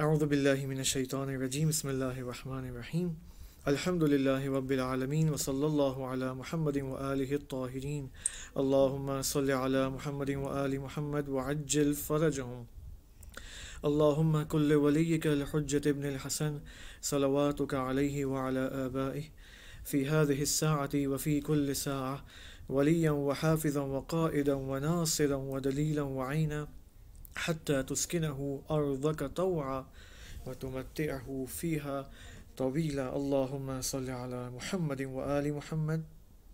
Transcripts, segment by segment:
اعوذ باللہ من الشیطان الرجیم بسم اللہ الرحمن الرحیم الحمد للہ رب العالمین وصلی اللہ علی محمد وآلہ الطاہرین اللہم صل علی محمد وآل محمد وعجل فرجہم اللہم کل ولیک الحجۃ ابن الحسن صلواتک علیہ وعلی آبائہ فی هذه الساعة وفی کل ساعة ولیا وحافظا وقائدا وناصرا ودلیلا وعینا حتى تسكنه أرضك طوعا وتمتعه فيها طويلا اللهم صل على محمد وآل محمد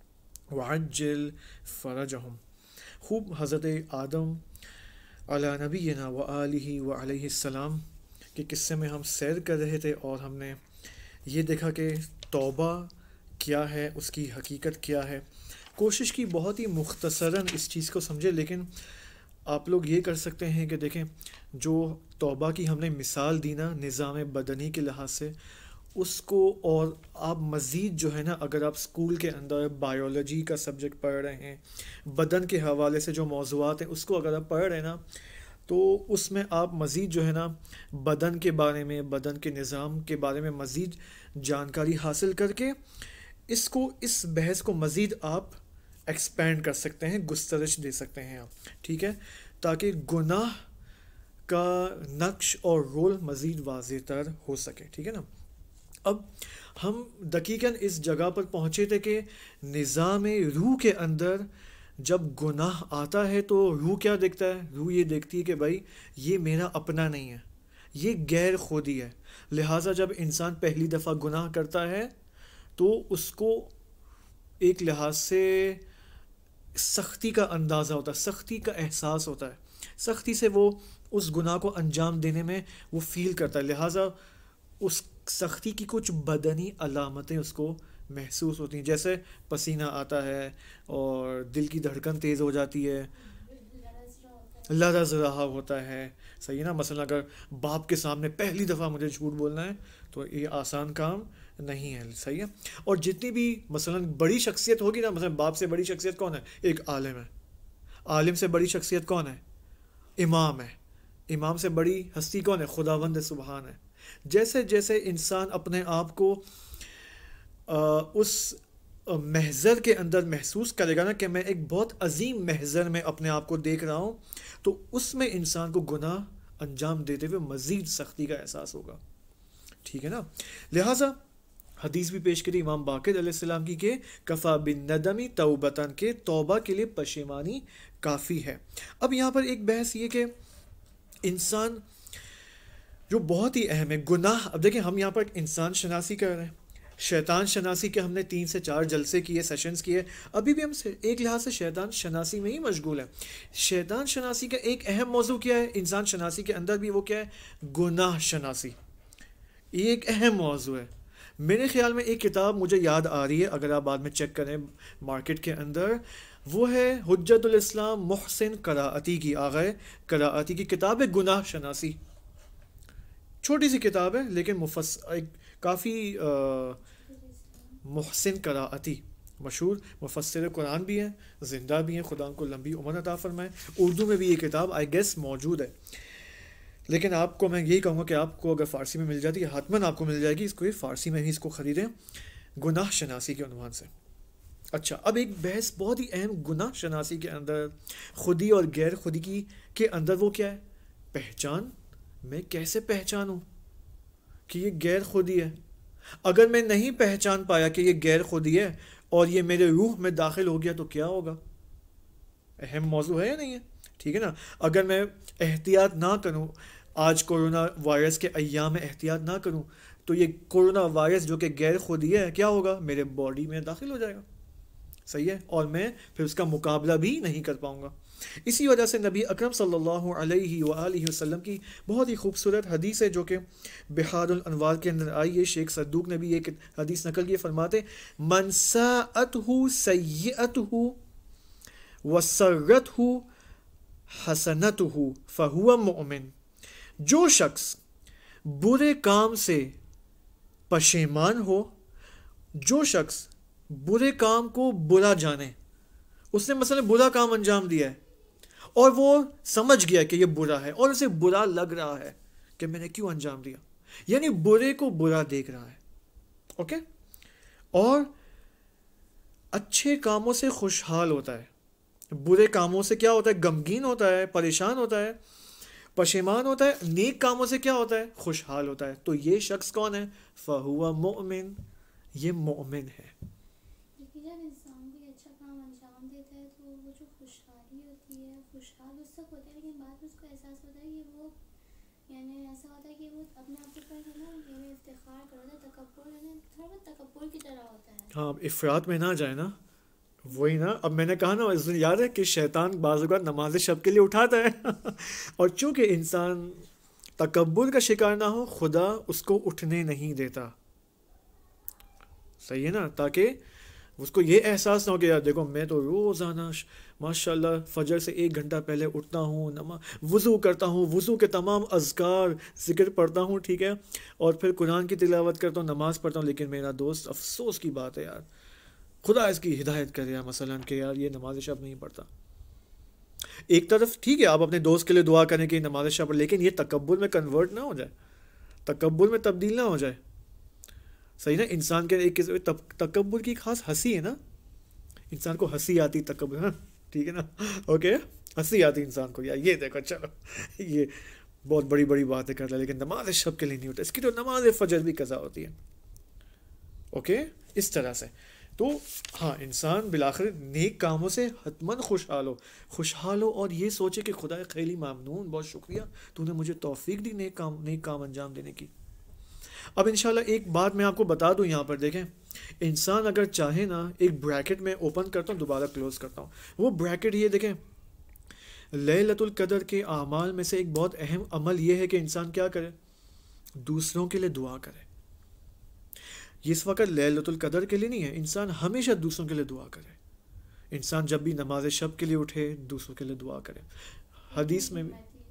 وعجل فرجهم. خوب حضرت آدم علی نبینا وآلہ وعلیہ السلام کے قصے میں ہم سیر کر رہے تھے اور ہم نے یہ دیکھا کہ توبہ کیا ہے، اس کی حقیقت کیا ہے. کوشش کی بہت ہی مختصراً اس چیز کو سمجھے، لیکن آپ لوگ یہ کر سکتے ہیں کہ دیکھیں جو توبہ کی ہم نے مثال دی نا نظام بدنی کے لحاظ سے، اس کو اور آپ مزید جو ہے نا، اگر آپ اسکول کے اندر بایولوجی کا سبجیکٹ پڑھ رہے ہیں، بدن کے حوالے سے جو موضوعات ہیں اس کو اگر آپ پڑھ رہے ہیں نا، تو اس میں آپ مزید جو ہے نا بدن کے بارے میں، بدن کے نظام کے بارے میں مزید جانکاری حاصل کر کے اس بحث کو مزید آپ ایکسپینڈ کر سکتے ہیں، گسترش دے سکتے ہیں آپ، ٹھیک ہے، تاکہ گناہ کا نقش اور رول مزید واضح تر ہو سکے، ٹھیک ہے نا. اب ہم دقیقاً اس جگہ پر پہنچے تھے کہ نظام روح کے اندر جب گناہ آتا ہے تو روح کیا دیکھتا ہے؟ روح یہ دیکھتی ہے کہ بھائی یہ میرا اپنا نہیں ہے، یہ غیر خودی ہے. لہٰذا جب انسان پہلی دفعہ گناہ کرتا ہے تو اس کو ایک لحاظ سے سختی کا اندازہ ہوتا ہے، سختی کا احساس ہوتا ہے، سختی سے وہ اس گناہ کو انجام دینے میں وہ فیل کرتا ہے. لہٰذا اس سختی کی کچھ بدنی علامتیں اس کو محسوس ہوتی ہیں، جیسے پسینہ آتا ہے اور دل کی دھڑکن تیز ہو جاتی ہے، لرز رہا ہوتا ہے، صحیح نا. مثلا اگر باپ کے سامنے پہلی دفعہ مجھے جھوٹ بولنا ہے تو یہ آسان کام نہیں ہے، صحیح ہے. اور جتنی بھی مثلا بڑی شخصیت ہوگی نا، مثلا باپ سے بڑی شخصیت کون ہے؟ ایک عالم ہے. عالم سے بڑی شخصیت کون ہے؟ امام ہے. امام سے بڑی ہستی کون ہے؟ خداوند سبحان ہے. جیسے جیسے انسان اپنے آپ کو اس محضر کے اندر محسوس کرے گا نا کہ میں ایک بہت عظیم محضر میں اپنے آپ کو دیکھ رہا ہوں، تو اس میں انسان کو گناہ انجام دیتے ہوئے مزید سختی کا احساس ہوگا، ٹھیک ہے نا. لہٰذا حدیث بھی پیش کری امام باقر علیہ السلام کی کہ کفا بالندمی توبتن، کے توبہ کے لیے پشیمانی کافی ہے. اب یہاں پر ایک بحث یہ کہ انسان جو بہت ہی اہم ہے گناہ. اب دیکھیں ہم یہاں پر انسان شناسی کر رہے ہیں، شیطان شناسی کے ہم نے 3 سے 4 جلسے کیے، سیشنز کیے. ابھی بھی ہم ایک لحاظ سے شیطان شناسی میں ہی مشغول ہیں. شیطان شناسی کا ایک اہم موضوع کیا ہے؟ انسان شناسی کے اندر بھی وہ کیا ہے؟ گناہ شناسی. یہ ایک اہم موضوع ہے. میرے خیال میں ایک کتاب مجھے یاد آ رہی ہے، اگر آپ بعد میں چیک کریں مارکیٹ کے اندر، وہ ہے حجت الاسلام محسن قرائتی کی، آغائے قرائتی کی کتاب ہے گناہ شناسی. چھوٹی سی کتاب ہے لیکن کافی محسن قرائتی مشہور مفسر قرآن بھی ہیں، زندہ بھی ہیں، خدا ان کو لمبی عمر عطا فرمائے. اردو میں بھی یہ کتاب آئی گیس موجود ہے، لیکن آپ کو میں یہی کہوں گا کہ آپ کو اگر فارسی میں مل جاتی ہے حتماً آپ کو مل جائے گی. اس کو فارسی میں ہی اس کو خریدیں، گناہ شناسی کے عنوان سے. اچھا، اب ایک بحث بہت ہی اہم گناہ شناسی کے اندر، خودی اور غیر خودی کے اندر، وہ کیا ہے؟ پہچان. میں کیسے پہچانوں کہ یہ غیر خودی ہے؟ اگر میں نہیں پہچان پایا کہ یہ غیر خودی ہے اور یہ میرے روح میں داخل ہو گیا تو کیا ہوگا؟ اہم موضوع ہے یا نہیں ہے؟ ٹھیک ہے نا. اگر میں احتیاط نہ کروں، آج کورونا وائرس کے ایام میں احتیاط نہ کروں، تو یہ کورونا وائرس جو کہ غیر خودی ہے کیا ہوگا؟ میرے باڈی میں داخل ہو جائے گا، صحیح ہے، اور میں پھر اس کا مقابلہ بھی نہیں کر پاؤں گا. اسی وجہ سے نبی اکرم صلی اللہ علیہ وآلہ وسلم کی بہت ہی خوبصورت حدیث ہے جو کہ بحار الانوار کے اندر آئی ہے. شیخ صدوق نے بھی یہ حدیث نقل کی، فرماتے من ساءتہ سیئتہ وسرتہ حسنتہ فہو مؤمن. جو شخص برے کام سے پشیمان ہو، جو شخص برے کام کو برا جانے، اس نے مثلا برا کام انجام دیا ہے اور وہ سمجھ گیا کہ یہ برا ہے اور اسے برا لگ رہا ہے کہ میں نے کیوں انجام دیا. یعنی برے کو برا دیکھ رہا ہے. اوکے. اور اچھے کاموں سے خوشحال ہوتا ہے, برے کاموں سے کیا ہوتا ہے؟ غمگین ہوتا ہے, پریشان ہوتا ہے, پشیمان ہوتا ہے. نیک کاموں سے کیا ہوتا ہے؟ خوشحال ہوتا ہے. تو یہ شخص کون ہے؟ فَهُوَ مُؤْمِن, یہ مومن ہے. لیکن جب انسان کوئی اچھا کام انجام دیتا ہے تو وہ جو خوشحالی ہوتی ہے, خوشحال اس تک ہوتا ہے, لیکن بعد میں اس کو احساس ہوتا ہے کہ وہ یعنی ایسا ہوتا ہے کہ وہ اپنے آپ کے اوپر ہے نا یعنی افتخار کرتا ہے, تکبر ہے نا, تھوڑا بہت تکبر کی طرح ہوتا ہے. ہاں, افراط میں نہ جائے نا. وہی نا, اب میں نے کہا نا, اس دن یاد ہے کہ شیطان بعض اوقات نماز شب کے لیے اٹھاتا ہے اور چونکہ انسان تکبر کا شکار نہ ہو, خدا اس کو اٹھنے نہیں دیتا. صحیح ہے نا, تاکہ اس کو یہ احساس نہ ہو کہ یار دیکھو میں تو روزانہ ماشاء اللہ فجر سے 1 گھنٹہ پہلے اٹھتا ہوں, وضو کرتا ہوں, وضو کے تمام اذکار ذکر پڑھتا ہوں, ٹھیک ہے, اور پھر قرآن کی تلاوت کرتا ہوں, نماز پڑھتا ہوں, لیکن میرا دوست افسوس کی بات ہے یار, خدا اس کی ہدایت کرے یار, مثلا کہ یار یہ نماز شب نہیں پڑھتا. ایک طرف ٹھیک ہے آپ اپنے دوست کے لیے دعا کریں کہ نماز شب پڑھ, لیکن یہ تکبر میں کنورٹ نہ ہو جائے, تکبر میں تبدیل نہ ہو جائے. صحیح نا, انسان کے ایک تکبر کی خاص ہنسی ہے نا, انسان کو ہنسی آتی تکبر, ہاں ٹھیک ہے نا, اوکے, ہنسی آتی انسان کو یار, یہ دیکھو چلو یہ بہت بڑی بڑی باتیں کرتا ہے لیکن نماز شب کے لیے نہیں ہوتا, اس کی تو نماز فجر بھی قضا ہوتی ہے. اوکے, اس طرح سے. تو ہاں, انسان بالآخر نیک کاموں سے حتماً خوشحال ہو اور یہ سوچے کہ خدا خیلی ممنون, بہت شکریہ تو نے مجھے توفیق دی نیک کام انجام دینے کی. اب انشاءاللہ ایک بات میں آپ کو بتا دوں یہاں پر, دیکھیں انسان اگر چاہے نا, ایک بریکٹ میں اوپن کرتا ہوں دوبارہ کلوز کرتا ہوں, وہ بریکٹ یہ دیکھیں, لیلۃ القدر کے اعمال میں سے ایک بہت اہم عمل یہ ہے کہ انسان کیا کرے؟ دوسروں کے لیے دعا کرے. یہ اس وقت لیلۃ القدر کے لیے نہیں ہے, انسان ہمیشہ دوسروں کے لیے دعا کرے. انسان جب بھی نماز شب کے لیے اٹھے دوسروں کے لیے دعا کرے. حدیث میں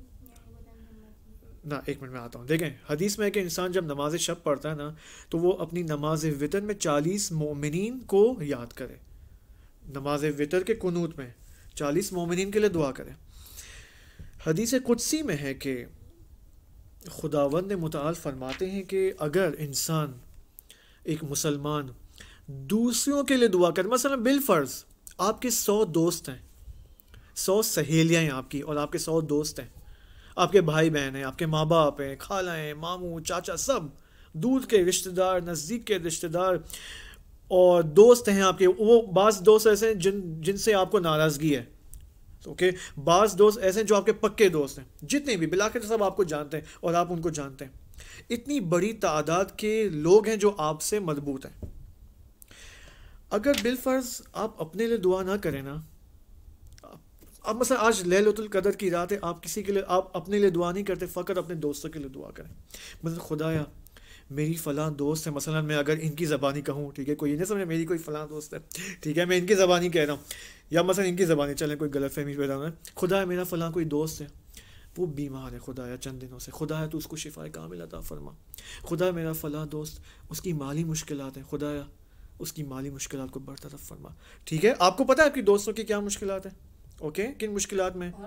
نہ, ایک منٹ میں آتا ہوں, دیکھیں حدیث میں ہے کہ انسان جب نماز شب پڑھتا ہے نا تو وہ اپنی نماز وتر میں 40 مومنین کو یاد کرے. نماز وتر کے قنوت میں 40 مومنین کے لیے دعا کرے. حدیث قدسی میں ہے کہ خداوند متعال فرماتے ہیں کہ اگر انسان, ایک مسلمان دوسروں کے لیے دعا کرے, مثلا بالفرض آپ کے 100 دوست ہیں, 100 سہیلیاں ہیں آپ کی, اور آپ کے 100 دوست ہیں, آپ کے بھائی بہن ہیں, آپ کے ماں باپ ہیں, خالہ ہیں, ماموں چاچا, سب دور کے رشتہ دار, نزدیک کے رشتہ دار, اور دوست ہیں آپ کے. وہ بعض دوست ایسے ہیں جن سے آپ کو ناراضگی ہے, اوکے, بعض دوست ایسے ہیں جو آپ کے پکے دوست ہیں, جتنے بھی بالآخر سب آپ کو جانتے ہیں اور آپ ان کو جانتے ہیں. اتنی بڑی تعداد کے لوگ ہیں جو آپ سے مربوط ہیں. اگر بالفرض آپ اپنے لیے دعا نہ کریں نا, اب مثلا آج لیلۃ القدر کی رات ہے, آپ کسی کے لیے, آپ اپنے لیے دعا نہیں کرتے, فقط اپنے دوستوں کے لیے دعا کریں. مثلا خدایا میری فلاں دوست ہے, مثلا میں اگر ان کی زبانی کہوں, ٹھیک ہے, کوئی یہ نہیں سمجھے میری کوئی فلاں دوست ہے, ٹھیک ہے, میں ان کی زبانی کہہ رہا ہوں, یا مثلا ان کی زبانی, چلیں کوئی غلط فہمی پیدا ہونا ہے, خدایا میرا فلاں کوئی دوست ہے, وہ بیمار ہے, خدایا چند دنوں سے, خدایا تو اس کو شفا کامل عطا فرما. خدا میرا فلاں دوست, اس کی مالی مشکلات ہیں, خدایا اس کی مالی مشکلات کو برطرف فرما. ٹھیک ہے, آپ کو پتہ ہے آپ کی دوستوں کی کیا مشکلات ہیں, اوکے, کن مشکلات میں,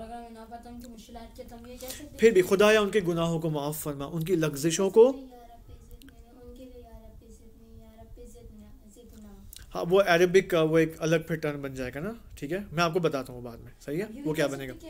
پھر بھی خدایا ان کے گناہوں کو معاف فرما, ان کی لغزشوں کو, ہاں وہ عربک کا وہ ایک الگ پھر ٹرم بن جائے گا نا, ٹھیک ہے, میں آپ کو بتاتا ہوں بعد میں, صحیح ہے, وہ کیا بنے گا.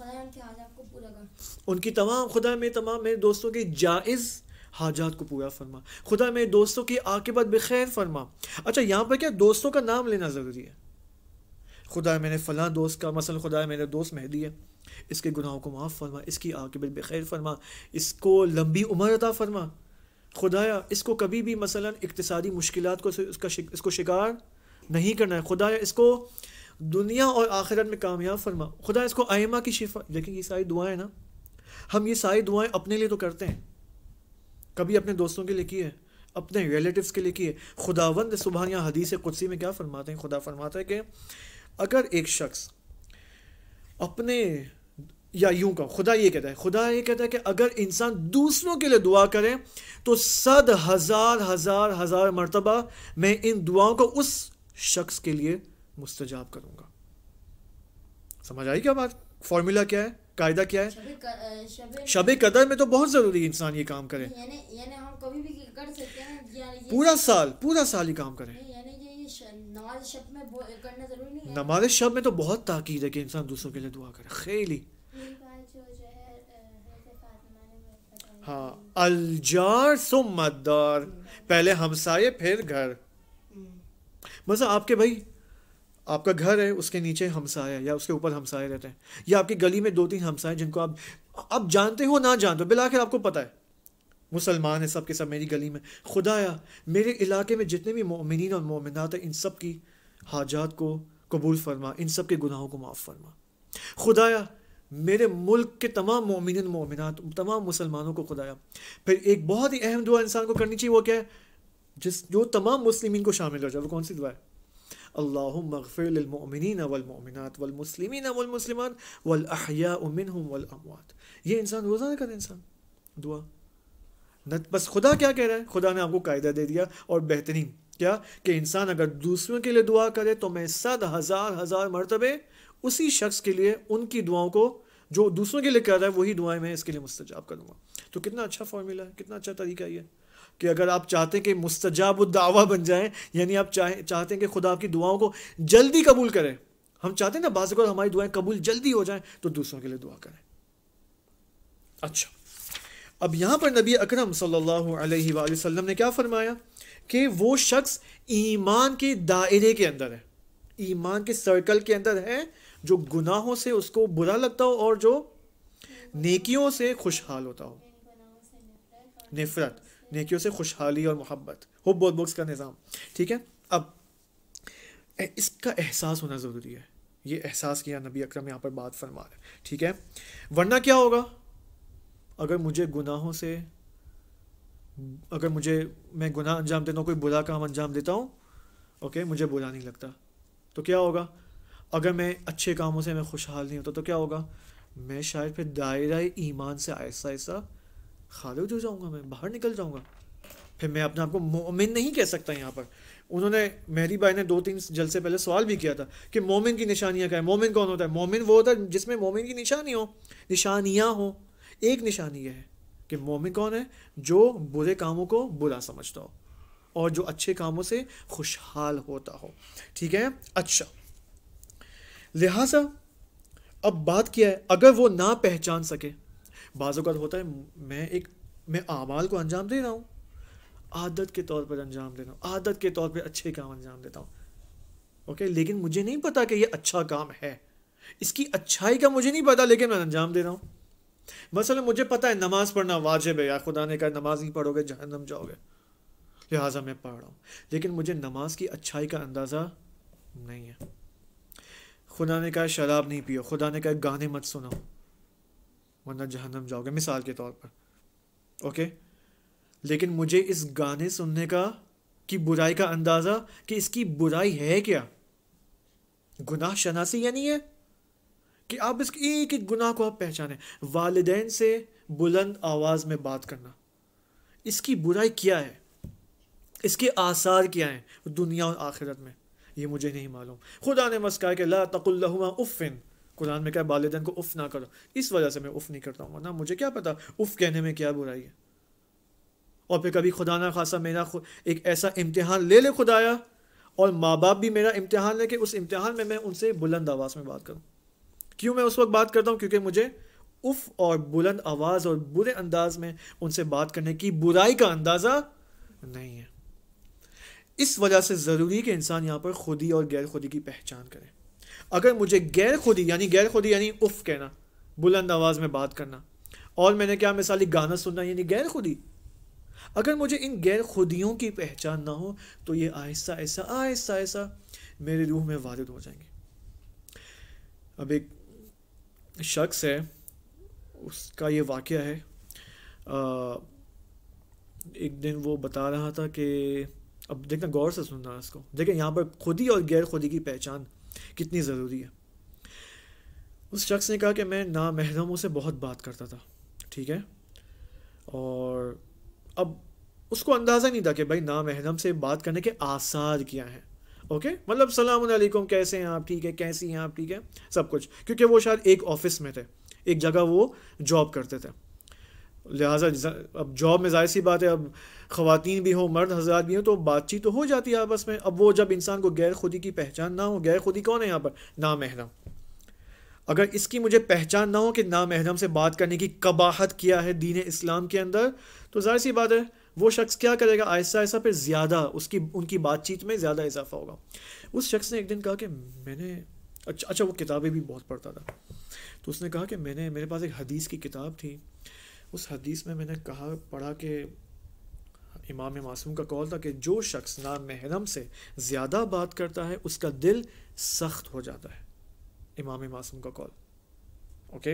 ان کی تمام, خدا میں تمام میرے دوستوں کی جائز حاجات کو پورا فرما, خدا میرے دوستوں کی عاقبت بخیر فرما. اچھا یہاں پر کیا دوستوں کا نام لینا ضروری ہے؟ خدا میں نے فلاں دوست کا, مثلا خدا میرے دوست مہدی ہے, اس کے گناہوں کو معاف فرما, اس کی عاقبت بخیر فرما, اس کو لمبی عمر عطا فرما. خدایا اس کو کبھی بھی مثلا اقتصادی مشکلات کو اس کو شکار نہیں کرنا ہے, خدایا اس کو دنیا اور آخرت میں کامیاب فرما. خدا اس کو ائمہ کی شفا. دیکھیں یہ ساری دعائیں نا, ہم یہ ساری دعائیں اپنے لیے تو کرتے ہیں, کبھی اپنے دوستوں کے لیے کیے, اپنے ریلیٹیوز کے لیے کیے. خداوند سبحان یا حدیث قدسی میں کیا فرماتے ہیں, خدا فرماتا ہے کہ اگر ایک شخص اپنے, یا یوں کہ خدا یہ کہتا ہے کہ اگر انسان دوسروں کے لیے دعا کرے تو 100,000 مرتبہ میں ان دعاؤں کو اس شخص کے لیے مستجاب کروں گا. سمجھ آئی کیا بات؟ فارمولا کیا ہے؟ قاعدہ کیا ہے؟ شب قدر میں تو بہت ضروری ہے انسان یہ کام کرے، یعنی ہم کبھی بھی کر سکتے ہیں، پورا سال یہ کام کرے. نماز شب میں کرنا ضروری نہیں ہے. نماز شب میں تو بہت تاکید ہے کہ انسان دوسروں کے لیے دعا کرے. خیلی ہاں، الجار ثم الدار، پہلے ہمسائے پھر گھر. مثلا آپ کے بھائی، آپ کا گھر ہے، اس کے نیچے ہمسائے یا اس کے اوپر ہمسائے رہتے ہیں، یا آپ کی گلی میں 2-3 ہمسائے جن کو آپ جانتے ہو نہ جانتے ہو، بالآخر آپ کو پتہ ہے مسلمان ہیں سب کے سب میری گلی میں. خدایا میرے علاقے میں جتنے بھی مومنین اور مومنات ہیں ان سب کی حاجات کو قبول فرما، ان سب کے گناہوں کو معاف فرما. خدایا میرے ملک کے تمام مومنین مومنات، تمام مسلمانوں کو خدایا. پھر ایک بہت ہی اہم دعا انسان کو کرنی چاہیے، وہ کیا ہے؟ جو تمام مسلمین کو شامل ہو جائے. وہ کون سی دعا ہے؟ اللہم اغفر للمؤمنین والمؤمنات والمسلمین والمسلمات والاحیاء منہم والاموات. یہ انسان روزانہ کرے انسان دعا. بس خدا کیا کہہ رہا ہے؟ خدا نے آپ کو قاعدہ دے دیا، اور بہترین کیا کہ انسان اگر دوسروں کے لیے دعا کرے تو میں 100,000 مرتبے اسی شخص کے لیے ان کی دعاؤں کو جو دوسروں کے لیے کر رہا ہے وہی دعائیں میں اس کے لیے مستجاب کروں گا. تو کتنا اچھا فارمولا ہے، کتنا اچھا طریقہ یہ کہ اگر آپ چاہتے ہیں کہ مستجاب الدعوہ بن جائیں، یعنی آپ چاہتے ہیں کہ خدا آپ کی دعاؤں کو جلدی قبول کرے. ہم چاہتے ہیں نا بعض اوقات ہماری دعائیں قبول جلدی ہو جائیں، تو دوسروں کے لیے دعا کریں. اچھا، اب یہاں پر نبی اکرم صلی اللہ علیہ وآلہ وسلم نے کیا فرمایا کہ وہ شخص ایمان کے دائرے کے اندر ہے، ایمان کے سرکل کے اندر ہے، جو گناہوں سے اس کو برا لگتا ہو اور جو نیکیوں سے خوشحال ہوتا ہو. نفرت، نیکیوں سے خوشحالی اور محبت، حب اور بغض کا نظام. ٹھیک ہے، اب اس کا احساس ہونا ضروری ہے. یہ احساس کیا نبی اکرم یہاں پر بات فرما رہے ہیں. ٹھیک ہے، ورنہ کیا ہوگا اگر مجھے گناہوں سے، میں گناہ انجام دیتا ہوں، کوئی برا کام انجام دیتا ہوں، اوکے، مجھے برا نہیں لگتا، تو کیا ہوگا؟ اگر میں اچھے کاموں سے میں خوشحال نہیں ہوتا تو کیا ہوگا؟ میں شاید پھر دائرہ ایمان سے آہستہ آہستہ خارج ہو جاؤں گا، میں باہر نکل جاؤں گا. پھر میں اپنے آپ کو مومن نہیں کہہ سکتا. یہاں پر انہوں نے، مہدی بھائی نے 2-3 جلسے پہلے سوال بھی کیا تھا کہ مومن کی نشانیاں کیا ہے؟ مومن کون ہوتا ہے؟ مومن وہ ہوتا ہے جس میں مومن کی نشانیاں ہوں. ایک نشانی یہ ہے کہ مومن کون ہے؟ جو برے کاموں کو برا سمجھتا ہو اور جو اچھے کاموں سے خوشحال ہوتا ہو. ٹھیک ہے، اچھا، لہٰذا اب بات کیا ہے؟ اگر وہ نہ پہچان سکے، بعض اوقات ہوتا ہے میں اعمال کو انجام دے رہا ہوں، عادت کے طور پر انجام دے رہا ہوں، عادت کے طور پہ اچھے کام انجام دیتا ہوں، اوکے، لیکن مجھے نہیں پتا کہ یہ اچھا کام ہے، اس کی اچھائی کا مجھے نہیں پتا، لیکن میں انجام دے رہا ہوں. مثلا مجھے پتا ہے نماز پڑھنا واجب ہے، یا خدا نے کہا نماز نہیں پڑھو گے جہنم جاؤ گے، لہٰذا میں پڑھ رہا ہوں، لیکن مجھے نماز کی اچھائی کا اندازہ نہیں ہے. خدا نے کہا شراب نہیں پیو، خدا نے کہا گانے مت سنو ورنہ جہنم جاؤ گے، مثال کے طور پر، اوکے، لیکن مجھے اس گانے سننے کی برائی کا اندازہ کہ اس کی برائی ہے کیا. گناہ شناسی یعنی ہے کہ آپ اس ایک ایک گناہ کو آپ پہچانیں. والدین سے بلند آواز میں بات کرنا، اس کی برائی کیا ہے، اس کے آثار کیا ہیں دنیا اور آخرت میں، یہ مجھے نہیں معلوم. خدا نے بس کہا کہ لا تقل لہما اف، قرآن میں کہا والدین کو اف نہ کرو، اس وجہ سے میں اف نہیں کرتا ہوں، ورنہ مجھے کیا پتا اف کہنے میں کیا برائی ہے. اور پھر کبھی خدا نہ خاصا میرا ایک ایسا امتحان لے لے خدایا، اور ماں باپ بھی میرا امتحان لے کہ اس امتحان میں ان سے بلند آواز میں بات کروں. کیوں میں اس وقت بات کرتا ہوں؟ کیونکہ مجھے اف اور بلند آواز اور برے انداز میں ان سے بات کرنے کی برائی کا اندازہ نہیں ہے. اس وجہ سے ضروری کہ انسان یہاں پر خودی اور غیر خودی کی پہچان کرے. اگر مجھے غیر خودی یعنی اف کہنا، بلند آواز میں بات کرنا، اور میں نے کیا مثالی گانا سننا یعنی غیر خودی، اگر مجھے ان غیر خودیوں کی پہچان نہ ہو تو یہ آہستہ آہستہ میرے روح میں وارد ہو جائیں گے. اب ایک شخص ہے، اس کا یہ واقعہ ہے، ایک دن وہ بتا رہا تھا کہ، اب دیکھنا غور سے سننا اس کو، دیکھیں یہاں پر خودی اور غیر خودی کی پہچان کتنی ضروری ہے. اس شخص نے کہا کہ میں نامحرموں سے بہت بات کرتا تھا، ٹھیک ہے، اور اب اس کو اندازہ نہیں تھا کہ بھائی نامحرم سے بات کرنے کے آثار کیا ہیں. اوکے، مطلب السلام علیکم، کیسے ہیں آپ، ٹھیک ہے، کیسی ہیں آپ، ٹھیک ہے، سب کچھ، کیونکہ وہ شاید ایک آفس میں تھے، ایک جگہ وہ جاب کرتے تھے. لہٰذا اب جاب میں ظاہر سی بات ہے, اب خواتین بھی ہوں مرد حضرات بھی ہوں تو بات چیت تو ہو جاتی ہے آپس میں. اب وہ جب انسان کو غیر خودی کی پہچان نہ ہو, غیر خودی کون ہے یہاں پر؟ نامحرم. اگر اس کی مجھے پہچان نہ ہو کہ نامحرم سے بات کرنے کی قباحت کیا ہے دین اسلام کے اندر, تو ظاہر سی بات ہے وہ شخص کیا کرے گا, آہستہ آہستہ پھر زیادہ ان کی بات چیت میں زیادہ اضافہ ہوگا. اس شخص نے ایک دن کہا کہ میں نے اچھا وہ کتابیں بھی بہت پڑھتا تھا, تو اس نے کہا کہ میرے پاس ایک حدیث کی کتاب تھی, اس حدیث میں نے پڑھا کہ امام معصوم کا قول تھا کہ جو شخص نامحرم سے زیادہ بات کرتا ہے اس کا دل سخت ہو جاتا ہے. امام معصوم کا قول. اوکے,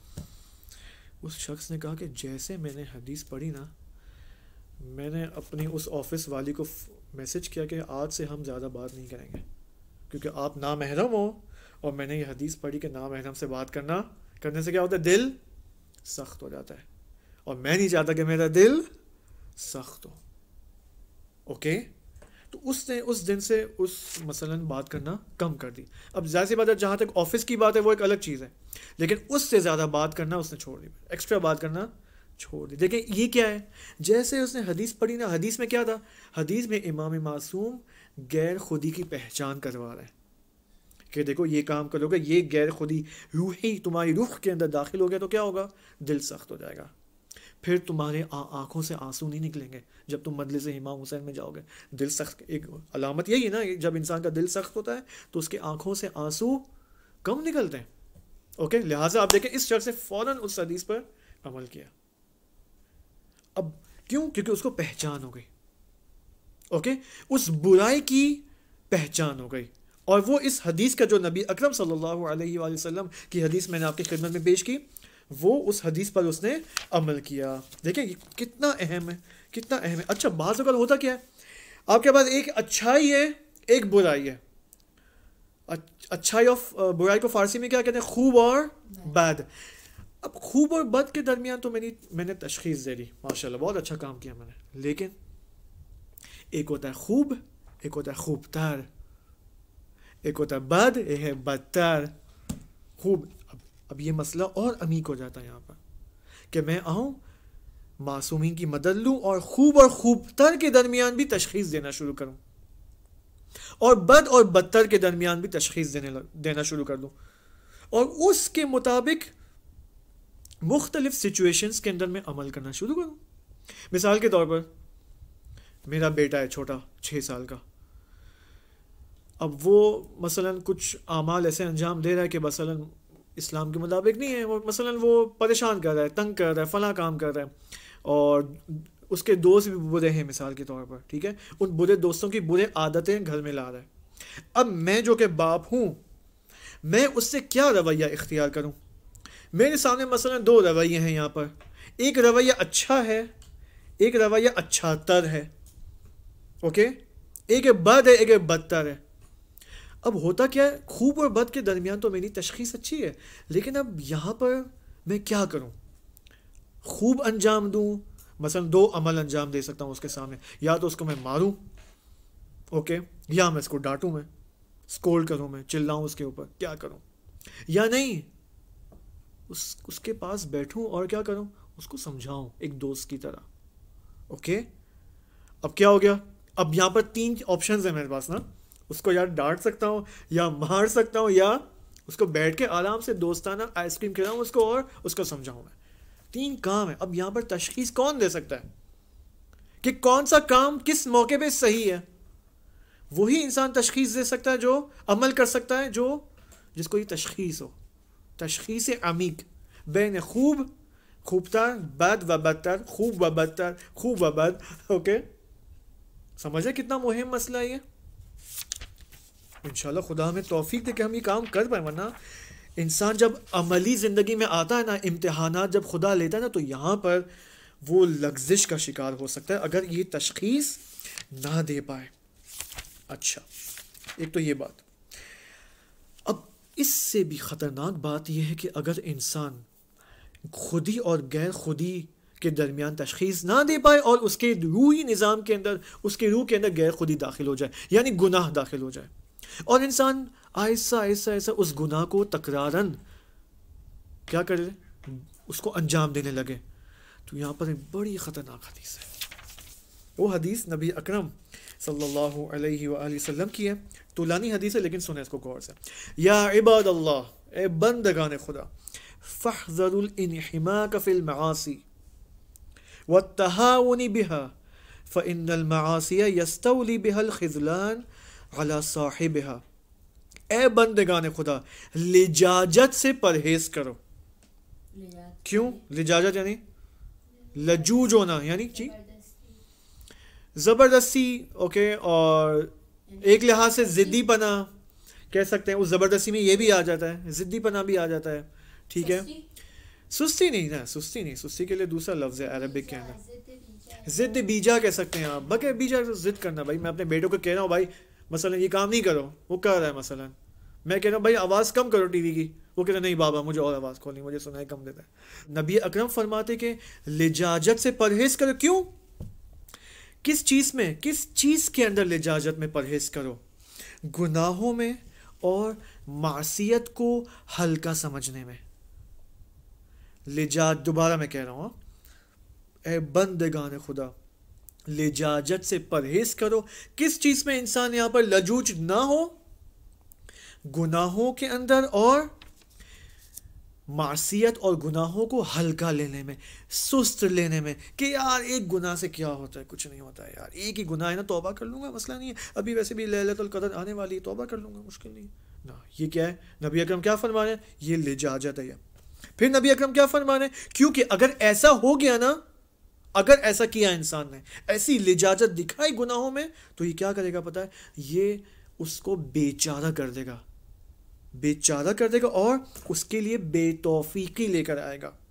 اس شخص نے کہا کہ جیسے میں نے حدیث پڑھی نا, میں نے اپنی اس آفس والی کو میسج کیا کہ آج سے ہم زیادہ بات نہیں کریں گے کیونکہ آپ نامحرم ہو, اور میں نے یہ حدیث پڑھی کہ نامحرم سے بات کرنے سے کیا ہوتا ہے, دل سخت ہو جاتا ہے, اور میں نہیں چاہتا کہ میرا دل سخت ہو. اوکے, تو اس نے اس دن سے مثلاً بات کرنا کم کر دی. اب ظاہر سی بات ہے جہاں تک آفس کی بات ہے وہ ایک الگ چیز ہے, لیکن اس سے زیادہ بات کرنا اس نے چھوڑ دی, ایکسٹرا بات کرنا چھوڑ دی. دیکھیں یہ کیا ہے, جیسے اس نے حدیث پڑھی نا, حدیث میں کیا تھا, حدیث میں امام معصوم غیر خودی کی پہچان کروا رہے ہیں کہ دیکھو یہ کام کرو گے, یہ غیر خودی روحی تمہاری روح کے اندر داخل ہو گیا تو کیا ہوگا, دل سخت ہو جائے گا. پھر تمہارے آنکھوں سے آنسو نہیں نکلیں گے جب تم مجلس امام حسین میں جاؤ گے. دل سخت ایک علامت یہی ہے نا, جب انسان کا دل سخت ہوتا ہے تو اس کے آنکھوں سے آنسو کم نکلتے ہیں. اوکے, لہٰذا آپ دیکھیں اس شخص نے فوراً اس حدیث پر عمل کیا. اب کیوں؟ کیونکہ اس کو پہچان ہو گئی. اوکے, اس برائی کی پہچان ہو گئی, اور وہ اس حدیث کا جو نبی اکرم صلی اللہ علیہ وآلہ وسلم کی حدیث میں نے آپ کی خدمت میں پیش کی, وہ اس حدیث پر اس نے عمل کیا. دیکھیں کتنا اہم ہے, کتنا اہم ہے. اچھا بعض اوقات ہوتا کیا ہے, آپ کے پاس ایک اچھائی ہے ایک برائی ہے. اچھائی اور برائی کو فارسی میں کیا کہتے ہیں, خوب اور بد. اب خوب اور بد کے درمیان تو میں نے تشخیص دے دی, ماشاء اللہ بہت اچھا کام کیا میں نے, لیکن ایک ہوتا ہے خوب, ایک ہوتا ہے خوب تر, ایک ہوتا ہے بد, ایک ہے بدتر. خوب, اب یہ مسئلہ اور عمیق ہو جاتا ہے یہاں پر کہ میں آؤں معصومین کی مدد لوں اور خوب تر کے درمیان بھی تشخیص دینا شروع کروں, اور بد اور بدتر کے درمیان بھی تشخیص دینا شروع کر دوں, اور اس کے مطابق مختلف سچویشنز کے اندر میں عمل کرنا شروع کروں. مثال کے طور پر میرا بیٹا ہے چھوٹا 6 سال کا, اب وہ مثلاً کچھ اعمال ایسے انجام دے رہا ہے کہ مثلاً اسلام کے مطابق نہیں ہے, مثلاً وہ پریشان کر رہا ہے, تنگ کر رہا ہے, فلاں کام کر رہا ہے, اور اس کے دوست بھی برے ہیں مثال کے طور پر, ٹھیک ہے, ان برے دوستوں کی برے عادتیں گھر میں لا رہا ہے. اب میں جو کہ باپ ہوں, میں اس سے کیا رویہ اختیار کروں؟ میرے سامنے مثلاً 2 رویے ہیں یہاں پر, ایک رویہ اچھا ہے, ایک رویہ اچھا تر ہے. اوکے, ایک بد ہے, ایک بدتر ہے. اب ہوتا کیا ہے, خوب اور بد کے درمیان تو میری تشخیص اچھی ہے, لیکن اب یہاں پر میں کیا کروں؟ خوب انجام دوں, مثلا 2 عمل انجام دے سکتا ہوں اس کے سامنے, یا تو اس کو میں ماروں, اوکے, یا میں اس کو ڈانٹوں, میں اسکولڈ کروں, میں چلاؤں اس کے اوپر, کیا کروں؟ یا نہیں, اس کے پاس بیٹھوں اور کیا کروں, اس کو سمجھاؤں ایک دوست کی طرح. اوکے, اب کیا ہو گیا, اب یہاں پر 3 آپشنز ہیں میرے پاس نا, اس کو یا ڈانٹ سکتا ہوں, یا مار سکتا ہوں, یا اس کو بیٹھ کے آرام سے دوستانہ آئس کریم کھلاؤں اس کو اور اس کو سمجھاؤں. میں 3 کام ہے. اب یہاں پر تشخیص کون دے سکتا ہے کہ کون سا کام کس موقع پہ صحیح ہے؟ وہی انسان تشخیص دے سکتا ہے جو عمل کر سکتا ہے, جس کو یہ تشخیص ہو, تشخیص عمیق بین خوب تر, بد و بدتر, خوب و بدتر, خوب و بد. اوکے, سمجھے کتنا مہم مسئلہ ہے یہ؟ انشاءاللہ خدا ہمیں توفیق دے کہ ہم یہ کام کر پائیں, ورنہ انسان جب عملی زندگی میں آتا ہے نا, امتحانات جب خدا لیتا ہے نا, تو یہاں پر وہ لغزش کا شکار ہو سکتا ہے اگر یہ تشخیص نہ دے پائے. اچھا, ایک تو یہ بات. اب اس سے بھی خطرناک بات یہ ہے کہ اگر انسان خودی اور غیر خودی کے درمیان تشخیص نہ دے پائے اور اس کے روحی نظام کے اندر, اس کے روح کے اندر غیر خودی داخل ہو جائے, یعنی گناہ داخل ہو جائے, اور انسان آہستہ آہستہ اس گناہ کو تکراراً کیا کرے، اس کو انجام دینے لگے. تو یہاں پر ایک بڑی خطرناک حدیث ہے. وہ حدیث نبی اکرم صلی اللہ علیہ وآلہ وسلم کی ہے. طولانی حدیث ہے لیکن سنیں اس کو غور سے. یا عباد اللہ، اے بندگان خدا، فاحذروا الانحماق فی المعاصی والتہاون بها فإن المعاصی یستولی بها الخذلان علی صاحبها. اے بندگان خدا، لجاجت سے پرہیز کرو. کیوں؟ لجاجت یعنی لجوج ہونا، یعنی جی زبردستی. اوکے، اور ایک لحاظ سے ضدی پنا کہہ سکتے ہیں. اس زبردستی میں یہ بھی آ جاتا ہے، ضدی پنا بھی آ جاتا ہے. ٹھیک ہے، سستی نہیں نا، سستی نہیں، سستی کے لیے دوسرا لفظ ہے عربک کے اندر، ضد بیجا کہہ سکتے ہیں آپ. بغیر بیجا ضد کرنا. بھائی میں اپنے بیٹوں کو کہہ رہا ہوں بھائی مثلا یہ کام نہیں کرو، وہ کر رہا ہے. مثلا میں کہہ رہا ہوں بھائی آواز کم کرو ٹی وی کی، وہ کہتا ہے نہیں بابا مجھے اور آواز کھولنی، مجھے سنائی کم دیتا ہے. نبی اکرم فرماتے کہ لجاجت سے پرہیز کرو. کیوں؟ کس چیز میں، کس چیز کے اندر لجاجت میں پرہیز کرو؟ گناہوں میں اور معصیت کو ہلکا سمجھنے میں. دوبارہ میں کہہ رہا ہوں، اے بندگان خدا، لجاجت سے پرہیز کرو. کس چیز میں انسان یہاں پر لجوج نہ ہو؟ گناہوں کے اندر اور معصیت اور گناہوں کو ہلکا لینے میں، سست لینے میں، کہ یار ایک گناہ سے کیا ہوتا ہے، کچھ نہیں ہوتا ہے یار، ایک ہی گناہ ہے نا، توبہ کر لوں گا، مسئلہ نہیں ہے، ابھی ویسے بھی لیلۃ القدر آنے والی ہے، توبہ کر لوں گا، مشکل نہیں نا. یہ کیا ہے؟ نبی اکرم کیا فرما رہے ہیں؟ یہ لجاجت ہے. پھر نبی اکرم کیا فرما رہے ہیں؟ کیونکہ اگر ایسا ہو گیا نا، اگر ایسا کیا انسان نے، ایسی لجاجت دکھائی گناہوں میں، تو یہ کیا کرے گا پتہ ہے؟ یہ اس کو بے چارہ کر دے گا، بے چارہ کر دے گا، اور اس کے لیے بے توفیقی لے کر آئے گا.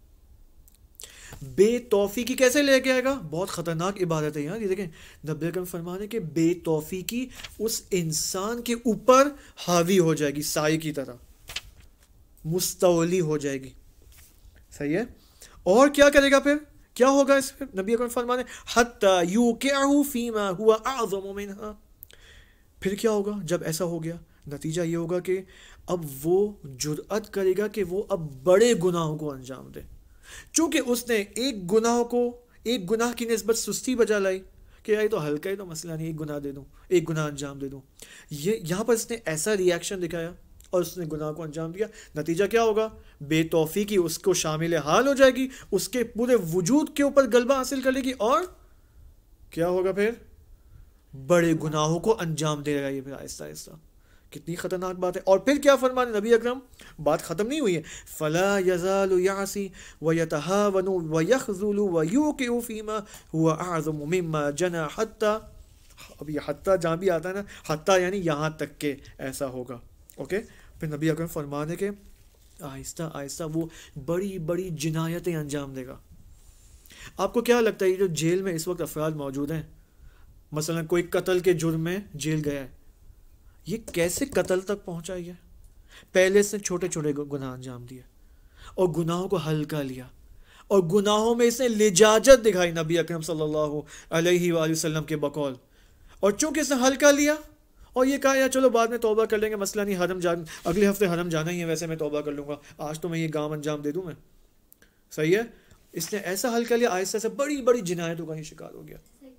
بے توفیقی کیسے لے کے آئے گا؟ بہت خطرناک عبارت ہے یار. یہ دیکھیں نبی اکرم فرمانے کہ بے توفیقی اس انسان کے اوپر حاوی ہو جائے گی، سائے کی طرح مستولی ہو جائے گی. صحیح ہے. اور کیا کرے گا پھر؟ کیا ہوگا اس پہ؟ نبی اکرم فرمانے حتی یوقعہ فیما ہوا اعظم منہا. پھر کیا ہوگا جب ایسا ہو گیا؟ نتیجہ یہ ہوگا کہ اب وہ جرأت کرے گا کہ وہ اب بڑے گناہوں کو انجام دے. چونکہ اس نے ایک گناہ کی نسبت سستی بجا لائی کہ یار تو ہلکا ہی تو مسئلہ نہیں، ایک گناہ دے دوں، ایک گناہ انجام دے دوں. یہاں پر اس نے ایسا ری ایکشن دکھایا اور اس نے گناہ کو انجام دیا. نتیجہ کیا ہوگا؟ بے توفیقی اس کو شامل حال ہو جائے گی، اس کے پورے وجود کے اوپر غلبہ حاصل کر لے گی، اور کیا ہوگا پھر؟ بڑے گناہوں کو انجام دے گا یہ پھر آہستہ آہستہ. کتنی خطرناک بات ہے. اور پھر کیا فرمانے نبی اکرم؟ بات ختم نہیں ہوئی ہے. فلا یزال یعصی ویتہاون ویخذل ویوقع فیما هو اعظم مما جنى حتی. اب یہ حتی جہاں بھی آتا ہے نا، حتی یعنی یہاں تک کہ ایسا ہوگا. اوکے. پھر نبی اکرم فرمانے کے آہستہ آہستہ وہ بڑی بڑی جنایتیں انجام دے گا. آپ کو کیا لگتا ہے یہ جو جیل میں اس وقت افراد موجود ہیں، مثلا کوئی قتل کے جرم میں جیل گیا ہے، یہ کیسے قتل تک پہنچا؟ یہ پہلے سے چھوٹے چھوٹے گناہ انجام دیے اور گناہوں کو ہلکا لیا، اور گناہوں میں اس نے لجاجت دکھائی نبی اکرم صلی اللہ علیہ وآلہ وسلم کے بقول. اور چونکہ اس نے ہلکا لیا اور یہ کہا یا چلو بعد میں توبہ کر لیں گے، مسئلہ نہیں، حرم اگلے ہفتے حرم جانا ہی ہے، ویسے میں توبہ کر لوں گا، آج تو میں یہ کام انجام دے دوں میں. صحیح ہے. اس نے ایسا ہلکا لیا، آہستہ سے بڑی بڑی جنایتوں کا ہی شکار ہو گیا.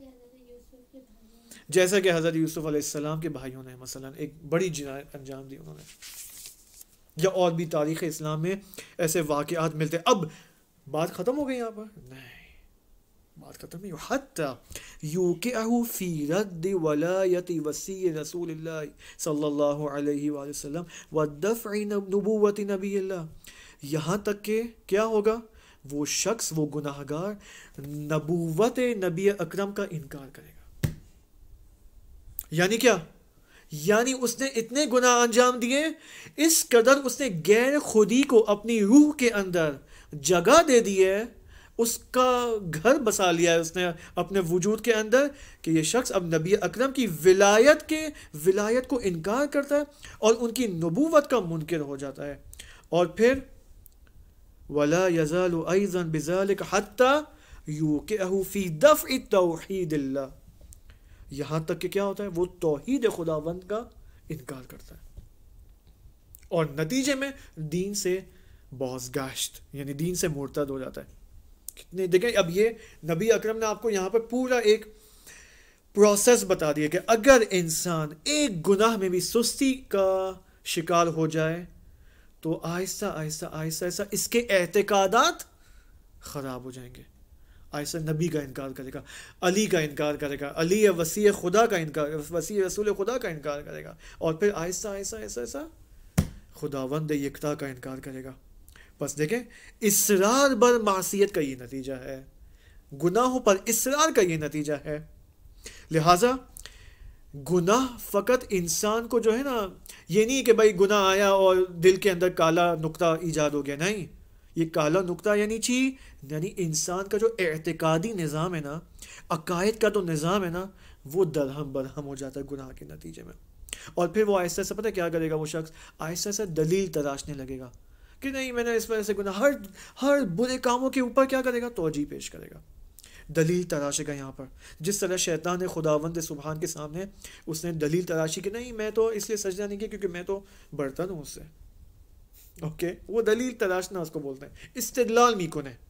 جیسا کہ حضرت یوسف علیہ السلام کے بھائیوں نے مثلا ایک بڑی جنایت انجام دی انہوں نے، یا اور بھی تاریخ اسلام میں ایسے واقعات ملتے. اب بات ختم ہو گئی یہاں پر؟ نہیں، بات ختم نہیں. حتی یوقعہ فی رد ولایت وصی رسول اللہ صلی اللہ علیہ وآلہ وسلم ودفع نبوت نبی اللہ. یہاں تک کہ کیا ہوگا؟ وہ شخص، وہ گناہگار نبوت نبی اکرم کا انکار کرے گا. یعنی کیا؟ یعنی اس نے اتنے گناہ انجام دیے، اس قدر اس نے غیر خودی کو اپنی روح کے اندر جگہ دے دی ہے، اس کا گھر بسا لیا ہے اس نے اپنے وجود کے اندر، کہ یہ شخص اب نبی اکرم کی ولایت کو انکار کرتا ہے اور ان کی نبوت کا منکر ہو جاتا ہے. اور پھر وَلَا يَزَالُ أَيْضًا بِذَلِكَ حَتَّى يُوقِعَهُ فِي دَفْعِ تَوْحِيدِ اللَّهِ. یہاں تک کہ کیا ہوتا ہے؟ وہ توحید خداوند کا انکار کرتا ہے اور نتیجے میں دین سے باز گاشت یعنی دین سے مرتد ہو جاتا ہے. کتنے دیکھیں اب یہ نبی اکرم نے آپ کو یہاں پر پورا ایک پروسیس بتا دیا کہ اگر انسان ایک گناہ میں بھی سستی کا شکار ہو جائے تو آہستہ آہستہ آہستہ آہستہ اس کے اعتقادات خراب ہو جائیں گے. آہستہ نبی کا انکار کرے گا, علی کا انکار کرے گا, علی وسیع خدا کا انکار, وسیع رسول خدا کا انکار کرے گا, اور پھر آہستہ آہستہ آہستہ آہستہ خداوند یکتا کا انکار کرے گا. بس دیکھیں اصرار بر معصیت کا یہ نتیجہ ہے, گناہوں پر اصرار کا یہ نتیجہ ہے. لہٰذا گناہ فقط انسان کو جو ہے نا, یہ نہیں کہ بھائی گناہ آیا اور دل کے اندر کالا نقطہ ایجاد ہو گیا, نہیں. یہ کالا نقطہ یعنی انسان کا جو اعتقادی نظام ہے نا, عقائد کا تو نظام ہے نا, وہ درہم برہم ہو جاتا ہے گناہ کے نتیجے میں. اور پھر وہ آہستہ سے پتہ کیا کرے گا, وہ شخص آہستہ سے دلیل تراشنے لگے گا کہ نہیں میں نے اس وجہ سے گناہ, ہر برے کاموں کے اوپر کیا کرے گا, توجیہ پیش کرے گا, دلیل تراشے گا. یہاں پر جس طرح شیطان نے خداوند سبحان کے سامنے اس نے دلیل تراشی کہ نہیں میں تو اس لیے سجدہ نہیں کیا کیونکہ میں تو برتن ہوں اس سے. اوکے, وہ دلیل تراشنا اس کو بولتے ہیں. استدلال میکن ہے,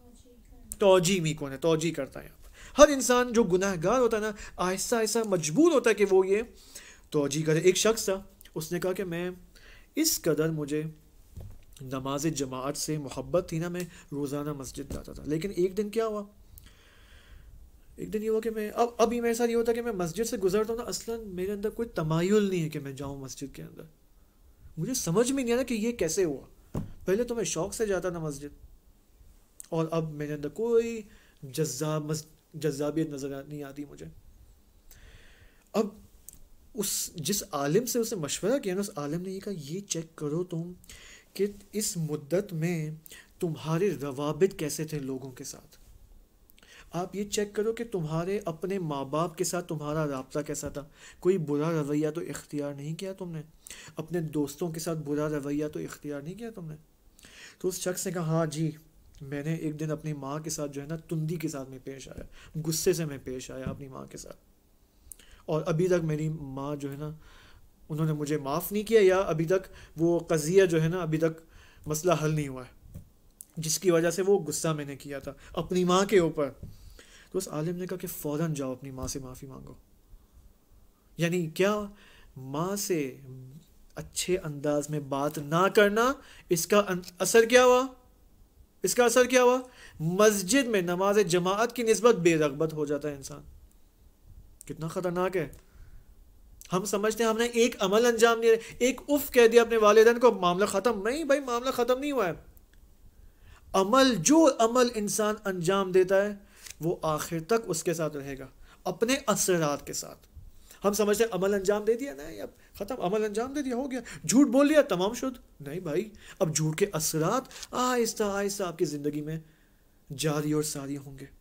توجیہ میکن ہے, توجیہ کرتا ہے. یہاں پر ہر انسان جو گناہ گار ہوتا ہے نا, آہستہ آہستہ مجبور ہوتا ہے کہ وہ یہ توجیہ کرے. ایک شخص تھا, اس نے کہا کہ میں اس قدر مجھے نماز جماعت سے محبت تھی نا, میں روزانہ مسجد جاتا تھا. لیکن ایک دن کیا ہوا, ایک دن یہ ہوا کہ میں ابھی میرے ساتھ یہ ہوتا کہ میں مسجد سے گزرتا ہوں نا, اصلاً میرے اندر کوئی تمایل نہیں ہے کہ میں جاؤں مسجد کے اندر. مجھے سمجھ میں نہیں آنا کہ یہ کیسے ہوا. پہلے تو میں شوق سے جاتا تھا مسجد, اور اب میرے اندر کوئی جذابیت نظر نہیں آتی مجھے. اب جس عالم سے اسے مشورہ کیا نا, اس عالم نے یہ کہا یہ چیک کرو تم کہ اس مدت میں تمہارے روابط کیسے تھے لوگوں کے ساتھ. آپ یہ چیک کرو کہ تمہارے اپنے ماں باپ کے ساتھ تمہارا رابطہ کیسا تھا, کوئی برا رویہ تو اختیار نہیں کیا تم نے, اپنے دوستوں کے ساتھ برا رویہ تو اختیار نہیں کیا تم نے. تو اس شخص نے کہا ہاں جی, میں نے ایک دن اپنی ماں کے ساتھ جو ہے نا تندی کے ساتھ میں پیش آیا, غصے سے میں پیش آیا اپنی ماں کے ساتھ, اور ابھی تک میری ماں جو ہے نا انہوں نے مجھے معاف نہیں کیا, یا ابھی تک وہ قضیہ جو ہے نا ابھی تک مسئلہ حل نہیں ہوا ہے, جس کی وجہ سے وہ غصہ میں نے کیا تھا اپنی ماں کے اوپر. تو اس عالم نے کہا کہ فوراً جاؤ اپنی ماں سے معافی مانگو. یعنی کیا, ماں سے اچھے انداز میں بات نہ کرنا, اس کا اثر کیا ہوا, اس کا اثر کیا ہوا, مسجد میں نماز جماعت کی نسبت بے رغبت ہو جاتا ہے انسان. کتنا خطرناک ہے. ہم سمجھتے ہیں ہم نے ایک عمل انجام دیا, ایک اف کہہ دیا اپنے والدین کو, معاملہ ختم. نہیں بھائی, معاملہ ختم نہیں ہوا ہے. جو عمل انسان انجام دیتا ہے وہ آخر تک اس کے ساتھ رہے گا, اپنے اثرات کے ساتھ. ہم سمجھتے ہیں عمل انجام دے دیا, نہیں اب ختم, عمل انجام دے دیا, ہو گیا, جھوٹ بول لیا, تمام شد. نہیں بھائی, اب جھوٹ کے اثرات آہستہ آہستہ آپ کی زندگی میں جاری اور ساری ہوں گے.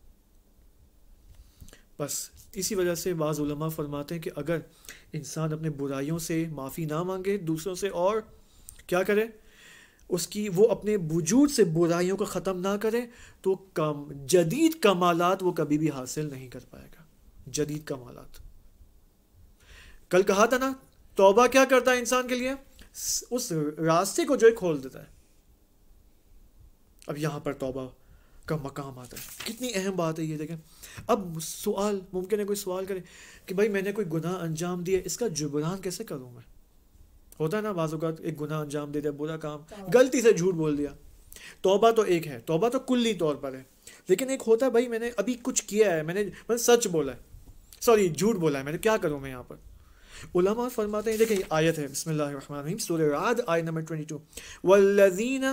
بس اسی وجہ سے بعض علماء فرماتے ہیں کہ اگر انسان اپنے برائیوں سے معافی نہ مانگے دوسروں سے, اور کیا کرے, اس کی وہ اپنے وجود سے برائیوں کو ختم نہ کرے, تو جدید کمالات وہ کبھی بھی حاصل نہیں کر پائے گا. جدید کمالات, کل کہا تھا نا, توبہ کیا کرتا ہے انسان کے لیے, اس راستے کو جو ہے کھول دیتا ہے. اب یہاں پر توبہ کا مقام آتا ہے. کتنی اہم بات ہے یہ, دیکھیں. اب سوال, ممکن ہے کوئی سوال کرے کہ بھائی میں نے کوئی گناہ انجام دیا, اس کا جبران کیسے کروں میں. ہوتا ہے نا بعض اوقات ایک گناہ انجام دے دیا, برا کام, غلطی سے جھوٹ بول دیا. توبہ تو ایک ہے, توبہ تو کلی طور پر ہے, لیکن ایک ہوتا ہے بھائی میں نے ابھی کچھ کیا ہے, میں نے سچ بولا ہے, سوری جھوٹ بولا ہے, میں نے کیا کروں میں یہاں پر. علماء فرماتے ہیں, دیکھیں یہ آیت ہے, بسم اللہ الرحمن الرحیم, سورہ رعد آیت نمبر 22, والذین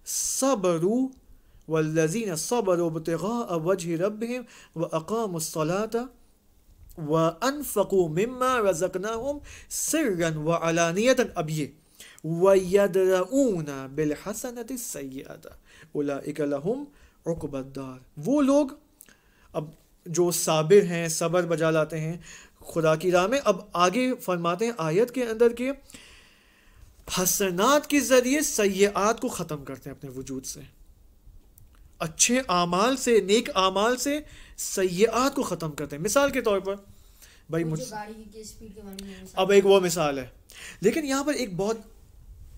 صبروا ابتغاء وجہ ربهم واقاموا الصلاة وَأَنفَقُوا مِمَّا رَزَقْنَاهُمْ سِرًّا وَعَلَانِيَةً. اب یہ وَيَدْرَؤُونَ بِالْحَسَنَةِ السَّيِّئَةَ أُولَٰئِكَ لَهُمْ عُقْبَى الدَّارِ. وہ لوگ اب جو صابر ہیں, صبر بجا لاتے ہیں خدا کی راہ میں. اب آگے فرماتے ہیں آیت کے اندر کہ حسنات کے ذریعے سیئات کو ختم کرتے ہیں اپنے وجود سے, اچھے اعمال سے, نیک اعمال سے سیئات کو ختم کرتے ہیں. مثال کے طور پر بھائی اب ایک وہ مثال ہے, لیکن یہاں پر ایک بہت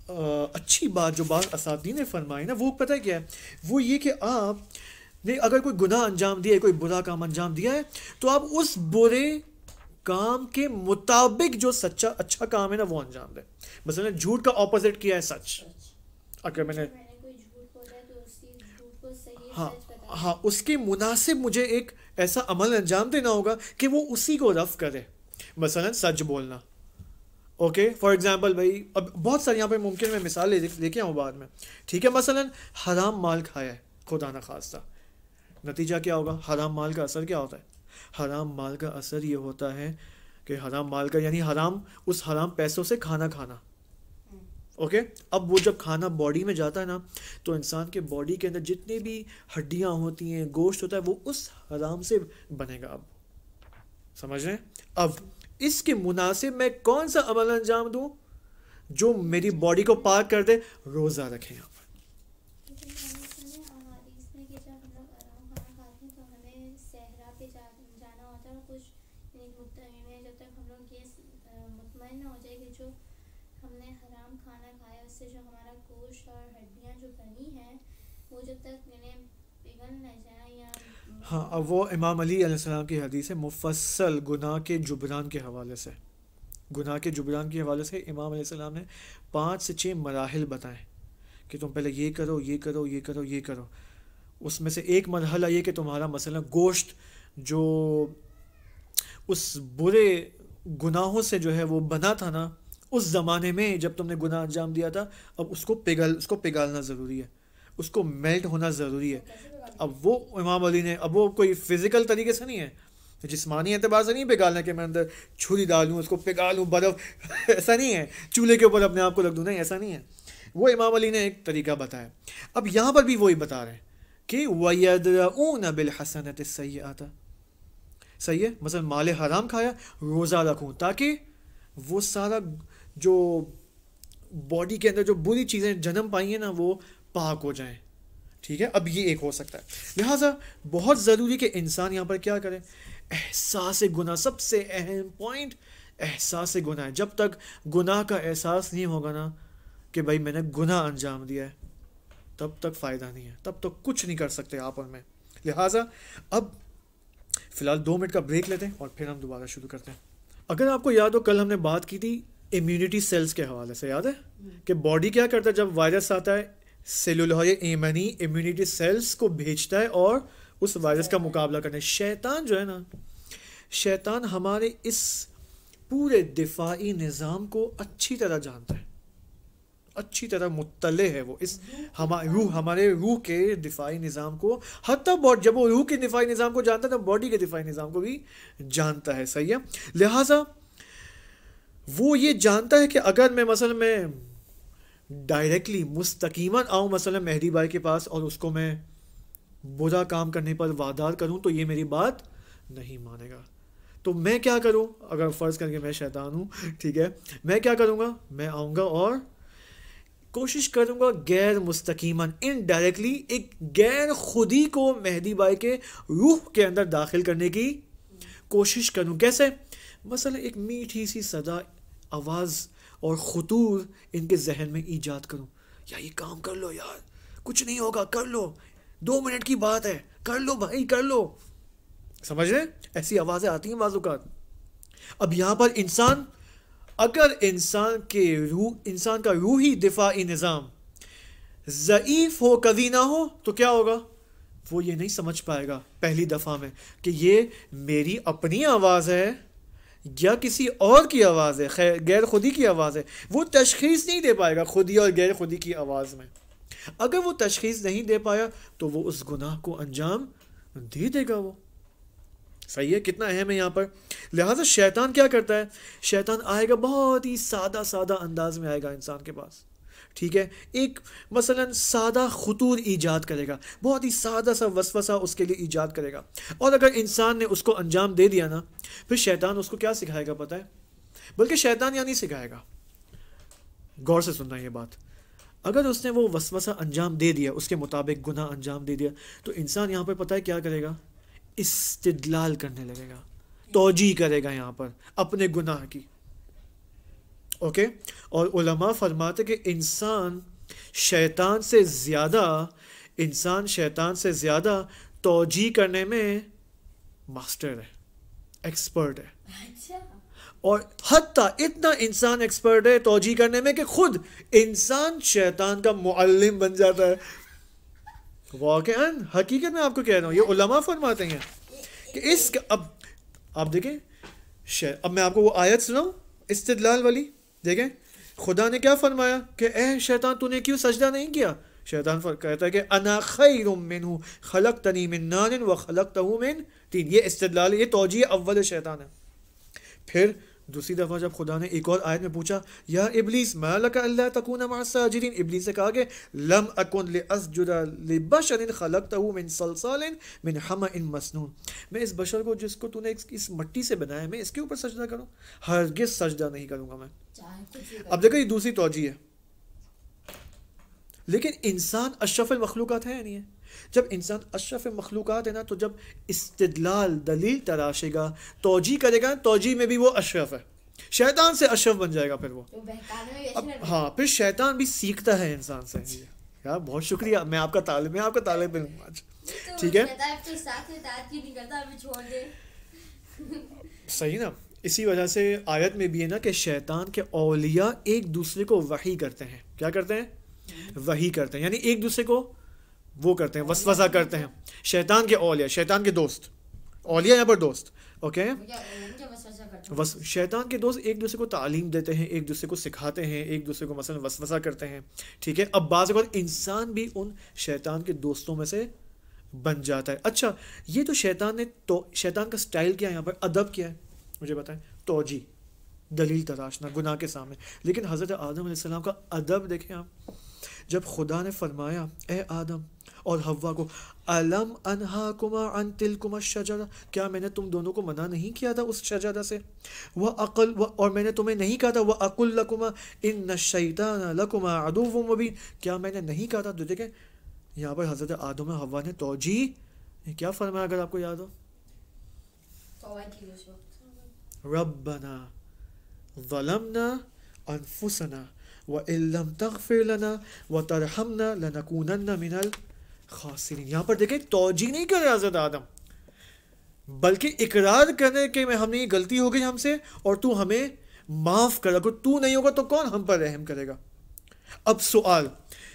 اچھی بات جو بعض اساتذہ نے فرمائی نا، وہ پتہ ہے کیا ہے؟ وہ یہ کہ آپ نے اگر کوئی گناہ انجام دیا ہے، کوئی برا کام انجام دیا ہے، تو آپ اس برے کام کے مطابق جو سچا اچھا کام ہے نا وہ انجام دیں. مثلا جھوٹ کا اپوزٹ کیا ہے سچ. اگر میں نے کوئی جھوٹ بولا ہے تو اسی جھوٹ کو صحیح ہاں سچ بتا ہاں اس کے مناسب مجھے ایک ایسا عمل انجام دینا ہوگا کہ وہ اسی کو رف کرے. مثلا سچ بولنا. اوکے فار ایگزامپل بھائی، اب بہت ساری یہاں پہ ممکن میں مثال لے کے آؤں بعد میں، ٹھیک ہے. مثلا حرام مال کھایا ہے خدا نخواستہ، نتیجہ کیا ہوگا؟ حرام مال کا اثر کیا ہوتا ہے؟ حرام مال کا اثر یہ ہوتا ہے کہ حرام مال کا یعنی حرام، اس حرام پیسوں سے کھانا کھانا. اوکے اب وہ جب کھانا باڈی میں جاتا ہے نا، تو انسان کے باڈی کے اندر جتنی بھی ہڈیاں ہوتی ہیں، گوشت ہوتا ہے، وہ اس حرام سے بنے گا. اب سمجھ رہے ہیں؟ اب اس کے مناسب میں کون سا عمل انجام دوں جو میری باڈی کو پاک کر دے؟ روزہ رکھیں یہاں پر. لیکن میں نے سنا ہے احادیث میں کہ جب ہم لوگ آرام کھانا کھاتے ہیں تو ہمیں صحرا پہ جانا ہوتا ہے، اور کچھ یعنی مبتدی میں جب تک ہم لوگ یہ مطمئن نہ ہو جائے کہ جو ہم نے حرام کھانا کھایا اس سے جو ہمارا گوشت اور ہڈیاں جو بنی ہیں وہ جب تک یعنی پگھل نہ جائیں یا ہاں اب وہ امام علی علیہ السلام کی حدیث ہے مفصل گناہ کے جبران کے حوالے سے. گناہ کے جبران کے حوالے سے امام علیہ السلام نے 5 سے 6 مراحل بتائے کہ تم پہلے یہ کرو یہ کرو یہ کرو یہ کرو. اس میں سے ایک مرحلہ یہ کہ تمہارا مثلا گوشت جو اس برے گناہوں سے جو ہے وہ بنا تھا نا، اس زمانے میں جب تم نے گناہ انجام دیا تھا، اب اس کو پگھالنا ضروری ہے، اس کو میلٹ ہونا ضروری ہے. اب وہ امام علی نے، اب وہ کوئی فزیکل طریقے سے نہیں ہے، جسمانی اعتبار سے نہیں پگھالنا کہ میں اندر چھری ڈالوں اس کو پگھالوں برف ایسا نہیں ہے، چولہے کے اوپر اپنے آپ کو رکھ دوں، نہیں ایسا نہیں ہے. وہ امام علی نے ایک طریقہ بتایا. اب یہاں پر بھی وہی بتا رہے ہیں کہ وَيَدْرَؤُونَ بِالْحَسَنَةِ السَّيِّئَةَ. صحیح ہے، مثلا مال حرام کھایا، روزہ رکھوں تاکہ وہ سارا جو باڈی کے اندر جو بری چیزیں جنم پائی ہیں نا وہ پاک ہو جائیں. ٹھیک ہے، اب یہ ایک ہو سکتا ہے. لہٰذا بہت ضروری کہ انسان یہاں پر کیا کرے؟ احساس گناہ، سب سے اہم پوائنٹ احساس گناہ ہے. جب تک گناہ کا احساس نہیں ہوگا نا کہ بھائی میں نے گناہ انجام دیا ہے، تب تک فائدہ نہیں ہے، تب تک کچھ نہیں کر سکتے آپ اور میں. لہٰذا اب فی الحال 2 منٹ کا بریک لیتے ہیں اور پھر ہم دوبارہ شروع کرتے ہیں. اگر آپ کو یاد ہو کل ہم نے بات کی تھی امیونٹی سیلز کے حوالے سے، یاد ہے کہ باڈی کیا کرتا ہے جب وائرس آتا ہے؟ سیلولر ایمنی امیونٹی سیلز کو بھیجتا ہے اور اس وائرس کا مقابلہ کرنے. شیطان جو ہے نا، شیطان ہمارے اس پورے دفاعی نظام کو اچھی طرح جانتا ہے، اچھی طرح مطلع ہے. وہ اس ہمارے روح کے دفاعی نظام کو، حتیٰ جب وہ روح کے دفاعی نظام کو جانتا ہے تو باڈی کے دفاعی نظام کو بھی جانتا ہے. صحیح ہے، لہٰذا وہ یہ جانتا ہے کہ اگر میں ڈائریکٹلی مستقیماً آؤں مثلا مہدی بھائی کے پاس اور اس کو میں برا کام کرنے پر وادار کروں تو یہ میری بات نہیں مانے گا. تو میں کیا کروں؟ اگر فرض کر کے میں شیطان ہوں، ٹھیک ہے، میں کیا کروں گا؟ میں آؤں گا اور کوشش کروں گا غیر مستقیماً، انڈائریکٹلی ایک غیر خودی کو مہدی بھائی کے روح کے اندر داخل کرنے کی کوشش کروں. کیسے؟ مثلا ایک میٹھی سی صدا، آواز اور خطور ان کے ذہن میں ایجاد کروں. یا یہ کام کر لو یار، کچھ نہیں ہوگا، کر لو، 2 منٹ کی بات ہے، کر لو بھائی کر لو. سمجھ رہے؟ ایسی آوازیں آتی ہیں بعض اوقات. اب یہاں پر اگر انسان کا روحی دفاعی نظام ضعیف ہو، قوی نہ ہو، تو کیا ہوگا؟ وہ یہ نہیں سمجھ پائے گا پہلی دفعہ میں کہ یہ میری اپنی آواز ہے یا کسی اور کی آواز ہے، غیر خودی کی آواز ہے. وہ تشخیص نہیں دے پائے گا خودی اور غیر خودی کی آواز میں. اگر وہ تشخیص نہیں دے پایا تو وہ اس گناہ کو انجام دے گا. وہ صحیح ہے، کتنا اہم ہے یہاں پر. لہٰذا شیطان کیا کرتا ہے؟ شیطان آئے گا بہت ہی سادہ انداز میں آئے گا انسان کے پاس. ٹھیک ہے، ایک مثلا سادہ خطور ایجاد کرے گا، بہت ہی سادہ سا وسوسہ اس کے لیے ایجاد کرے گا. اور اگر انسان نے اس کو انجام دے دیا نا، پھر شیطان اس کو کیا سکھائے گا پتہ ہے؟ بلکہ شیطان نہیں سکھائے گا. غور سے سننا یہ بات. اگر اس نے وہ وسوسہ انجام دے دیا، اس کے مطابق گناہ انجام دے دیا، تو انسان یہاں پر پتہ ہے کیا کرے گا؟ استدلال کرنے لگے گا، توجیہ کرے گا یہاں پر اپنے گناہ کی. اوکے. اور علماء فرماتے کہ انسان شیطان سے زیادہ توجیہ کرنے میں ماسٹر ہے، ایکسپرٹ ہے. اچھا اور حتیٰ اتنا انسان ایکسپرٹ ہے توجیہ کرنے میں کہ خود انسان شیطان کا معلم بن جاتا ہے. واقعاً حقیقت میں آپ کو کہہ رہا ہوں، یہ علماء فرماتے ہیں کہ اس کا اب آپ دیکھیں. اب میں آپ کو وہ آیت سناؤں استدلال والی. دیکھیں خدا نے کیا فرمایا کہ اے شیطان تو نے کیوں سجدہ نہیں کیا. شیطان کہتا ہے کہ انا خیر منہ خلقتنی من نار وخلقتہ من طین. یہ استدلال، یہ توجیہ اول شیطان ہے. پھر دوسری دفعہ جب خدا نے ایک اور آیت میں پوچھا یا ابلیس ما لک الا تکون مع الساجدین، ابلیس سے کہا کہ لم اکن لاسجد لبشر خلقتہ من صلصال من حمأ مسنون. میں اس بشر کو جس کو تو نے اس مٹی سے بنایا ہے، میں اس کے اوپر سجدہ کروں؟ ہرگز سجدہ نہیں کروں گا میں. اب دیکھو یہ دوسری توجیہ ہے. لیکن انسان اشرف المخلوقات ہے یا نہیں ہے؟ جب انسان اشرف مخلوقات ہے نا، تو جب استدلال دلیل تراشے گا، توجیہ کرے گا، توجیہ میں بھی وہ اشرف ہے، شیطان سے اشرف بن جائے گا. پھر وہ ہاں پھر شیطان بھی سیکھتا ہے انسان سے. یار بہت شکریہ، میں آپ کا طالب علم ہوں آج. ٹھیک ہے صحیح نا. اسی وجہ سے آیت میں بھی ہے نا کہ شیطان کے اولیاء ایک دوسرے کو وحی کرتے ہیں. کیا کرتے ہیں؟ وحی کرتے ہیں، یعنی ایک دوسرے کو وہ کرتے ہیں، وسوسہ کرتے ہیں. شیطان کے اولیاء، شیطان کے دوست، اولیاء یہاں پر دوست. اوکے شیطان کے دوست ایک دوسرے کو تعلیم دیتے ہیں، ایک دوسرے کو سکھاتے ہیں، ایک دوسرے کو مثلا وسوسہ کرتے ہیں. ٹھیک ہے. اب بعض اوقات انسان بھی ان شیطان کے دوستوں میں سے بن جاتا ہے. اچھا یہ تو شیطان کا سٹائل کیا ہے یہاں پر، ادب کیا ہے مجھے بتائیں؟ توجیہ، دلیل تراشنا گناہ کے سامنے. لیکن حضرت آدم علیہ السلام کا ادب دیکھیں آپ. جب خدا نے فرمایا اے آدم اور حوا کو الم انہاکما عن تلکما الشجرہ، کیا میں نے تم دونوں کو منع نہیں کیا تھا اس شجرہ سے؟ اور میں نے تمہیں نہیں کہا تھا وَأَقُلْ لَكُمَا إِنَّ الشَّيْطَانَ لَكُمَا عَدُوٌّ مُبِينٌ، کیا میں نے نہیں کہا تھا؟ تو دیکھیں یہاں پر حضرت آدم اور حوا نے توجیہ کیا فرمایا اگر آپ کو یاد ہو؟ ربنا ظلمنا انفسنا وَإِن لَّمْ تَغْفِرْ لَنَا وَتَرْحَمْنَا لَنَكُونَنَّ مِنَ الْخَاسِرِينَ. یہاں پر دیکھیں توجیہ نہیں کر رہے حضرت آدم، بلکہ اقرار کرنے کہ ہم نے یہ غلطی ہو گئی ہم سے اور تو ہمیں معاف کر. اگر تو نہیں ہوگا تو کون ہم پر رحم کرے گا؟ اب سوال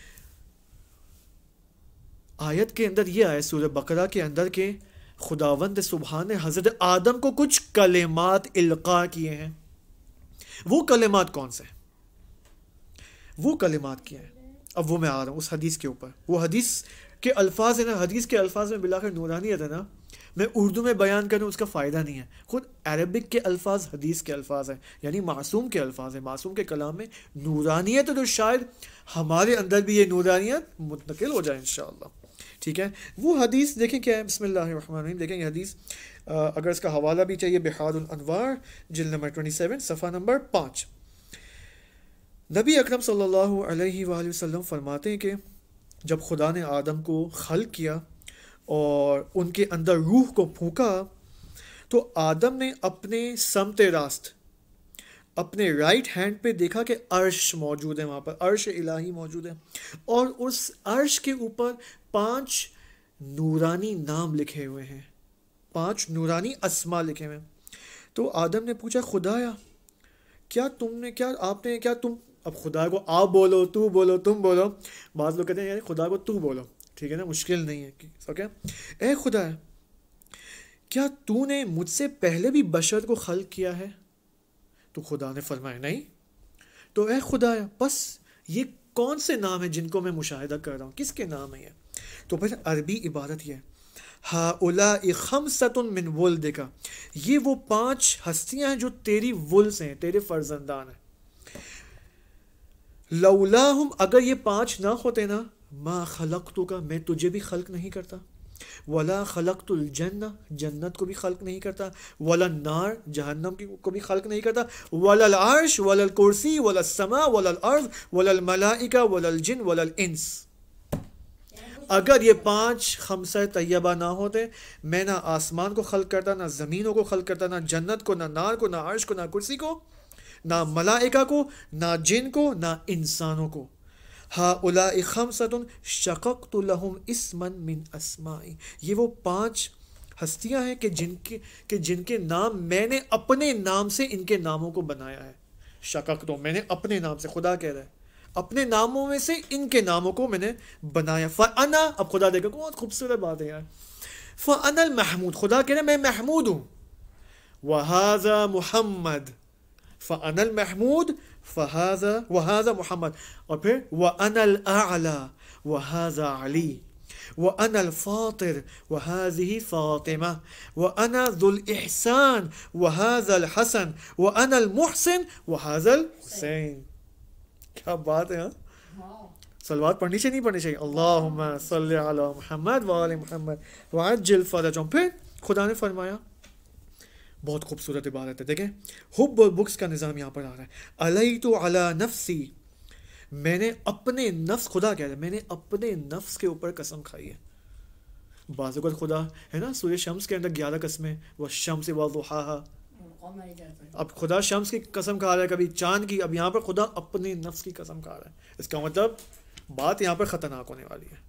آیت کے اندر یہ آئے سورہ بقرہ کے اندر کہ خداوند سبحان نے حضرت آدم کو کچھ کلمات القاء کیے ہیں. وہ کلمات کون سے ہیں؟ وہ کلمات کیا ہیں؟ اب وہ میں آ رہا ہوں اس حدیث کے اوپر. وہ حدیث کے الفاظ ہیں نا، حدیث کے الفاظ میں بلاخر نورانیت ہے نا. میں اردو میں بیان کروں اس کا فائدہ نہیں ہے. خود عربک کے الفاظ حدیث کے الفاظ ہیں، یعنی معصوم کے الفاظ ہیں. معصوم کے کلام میں نورانیت ہے، تو شاید ہمارے اندر بھی یہ نورانیت منتقل ہو جائے انشاءاللہ. ٹھیک ہے. وہ حدیث دیکھیں کیا ہے، بسم اللہ الرحمن الرحیم. دیکھیں یہ حدیث اگر اس کا حوالہ بھی چاہیے، بحار الانوار جلد نمبر 27 صفحہ نمبر 5. نبی اکرم صلی اللہ علیہ وآلہ وسلم فرماتے ہیں کہ جب خدا نے آدم کو خلق کیا اور ان کے اندر روح کو پھونکا تو آدم نے اپنے سمت راست، اپنے رائٹ ہینڈ پہ دیکھا کہ عرش موجود ہے، وہاں پر عرش الہی موجود ہے، اور اس عرش کے اوپر 5 نورانی نام لکھے ہوئے ہیں، 5 نورانی اسما لکھے ہوئے ہیں. تو آدم نے پوچھا خدایا کیا تم اب خدا کو آپ بولو، تو بولو، تم بولو. بعض لوگ کہتے ہیں یعنی خدا کو تو بولو، ٹھیک ہے نا، مشکل نہیں ہے. اوکے. اے خدا کیا تو نے مجھ سے پہلے بھی بشر کو خلق کیا ہے؟ تو خدا نے فرمایا نہیں. تو اے خدا بس یہ کون سے نام ہیں جن کو میں مشاہدہ کر رہا ہوں، کس کے نام ہیں یہ؟ تو پھر عربی عبارت یہ ہؤلاء خمسۃ من ولدک، یہ وہ 5 ہستیاں ہیں جو تیری ول سے ہیں، تیرے فرزندان ہیں. لولاہم، اگر یہ 5 نہ ہوتے نا، ما خلقتک، میں تجھے بھی خلق نہیں کرتا، ولا خلقت الجنہ، جنت کو بھی خلق نہیں کرتا، ولا النار، جہنم کو بھی خلق نہیں کرتا، ولا العرش ولا الکرسی ولا السماء ولا الارض ولا الملائکہ ولا الجن ولا الانس. اگر یہ 5 خمسہ طیبہ نہ ہوتے، میں نہ آسمان کو خلق کرتا، نہ زمینوں کو خلق کرتا، نہ جنت کو، نہ نار کو، نہ عرش کو، نہ کرسی کو، نہ ملائکہ کو، نہ جن کو، نہ انسانوں کو. ہؤلاء خمسۃ شققت لہم اسما من اسمائی، یہ وہ 5 ہستیاں ہیں کہ جن کے نام میں نے اپنے نام سے ان کے ناموں کو بنایا ہے. شقق تو میں نے اپنے نام سے، خدا کہہ رہا ہے اپنے ناموں میں سے ان کے ناموں کو میں نے بنایا. فانا، اب خدا دیکھو بہت خوبصورت بات ہے یار. فانا المحمود، خدا کہہ رہا ہے میں محمود ہوں. وہذا محمد، فانا المحمود وہذا محمد، اور پھر وانا الاعلی وہذا علی، وأنا الفاطر وهذه فاطمة، وأنا ذو الإحسان وهذا الحسن، وأنا المحسن وهذا الحسين. کیا بات ہے. ہاں صلوات پڑھنی چاہیے نہیں پڑھنی چاہیے؟ اللہم صلی علی محمد وآل محمد وعجل فرجهم. پھر خدا نے فرمایا، بہت خوبصورت عبارت ہے، دیکھیں حب اور بغض کا نظام یہاں پر آ رہا ہے. علیت علی نفسی، میں نے اپنے نفس، خدا کہہ رہا ہے میں نے اپنے نفس کے اوپر قسم کھائی ہے. بعض اوقات خدا ہے نا سورہ شمس کے اندر 11 قسمیں، والشمس وضحاها، اب خدا شمس کی قسم کھا رہا ہے، کبھی چاند کی، اب یہاں پر خدا اپنے نفس کی قسم کھا رہا ہے. اس کا مطلب بات یہاں پر خطرناک ہونے والی ہے.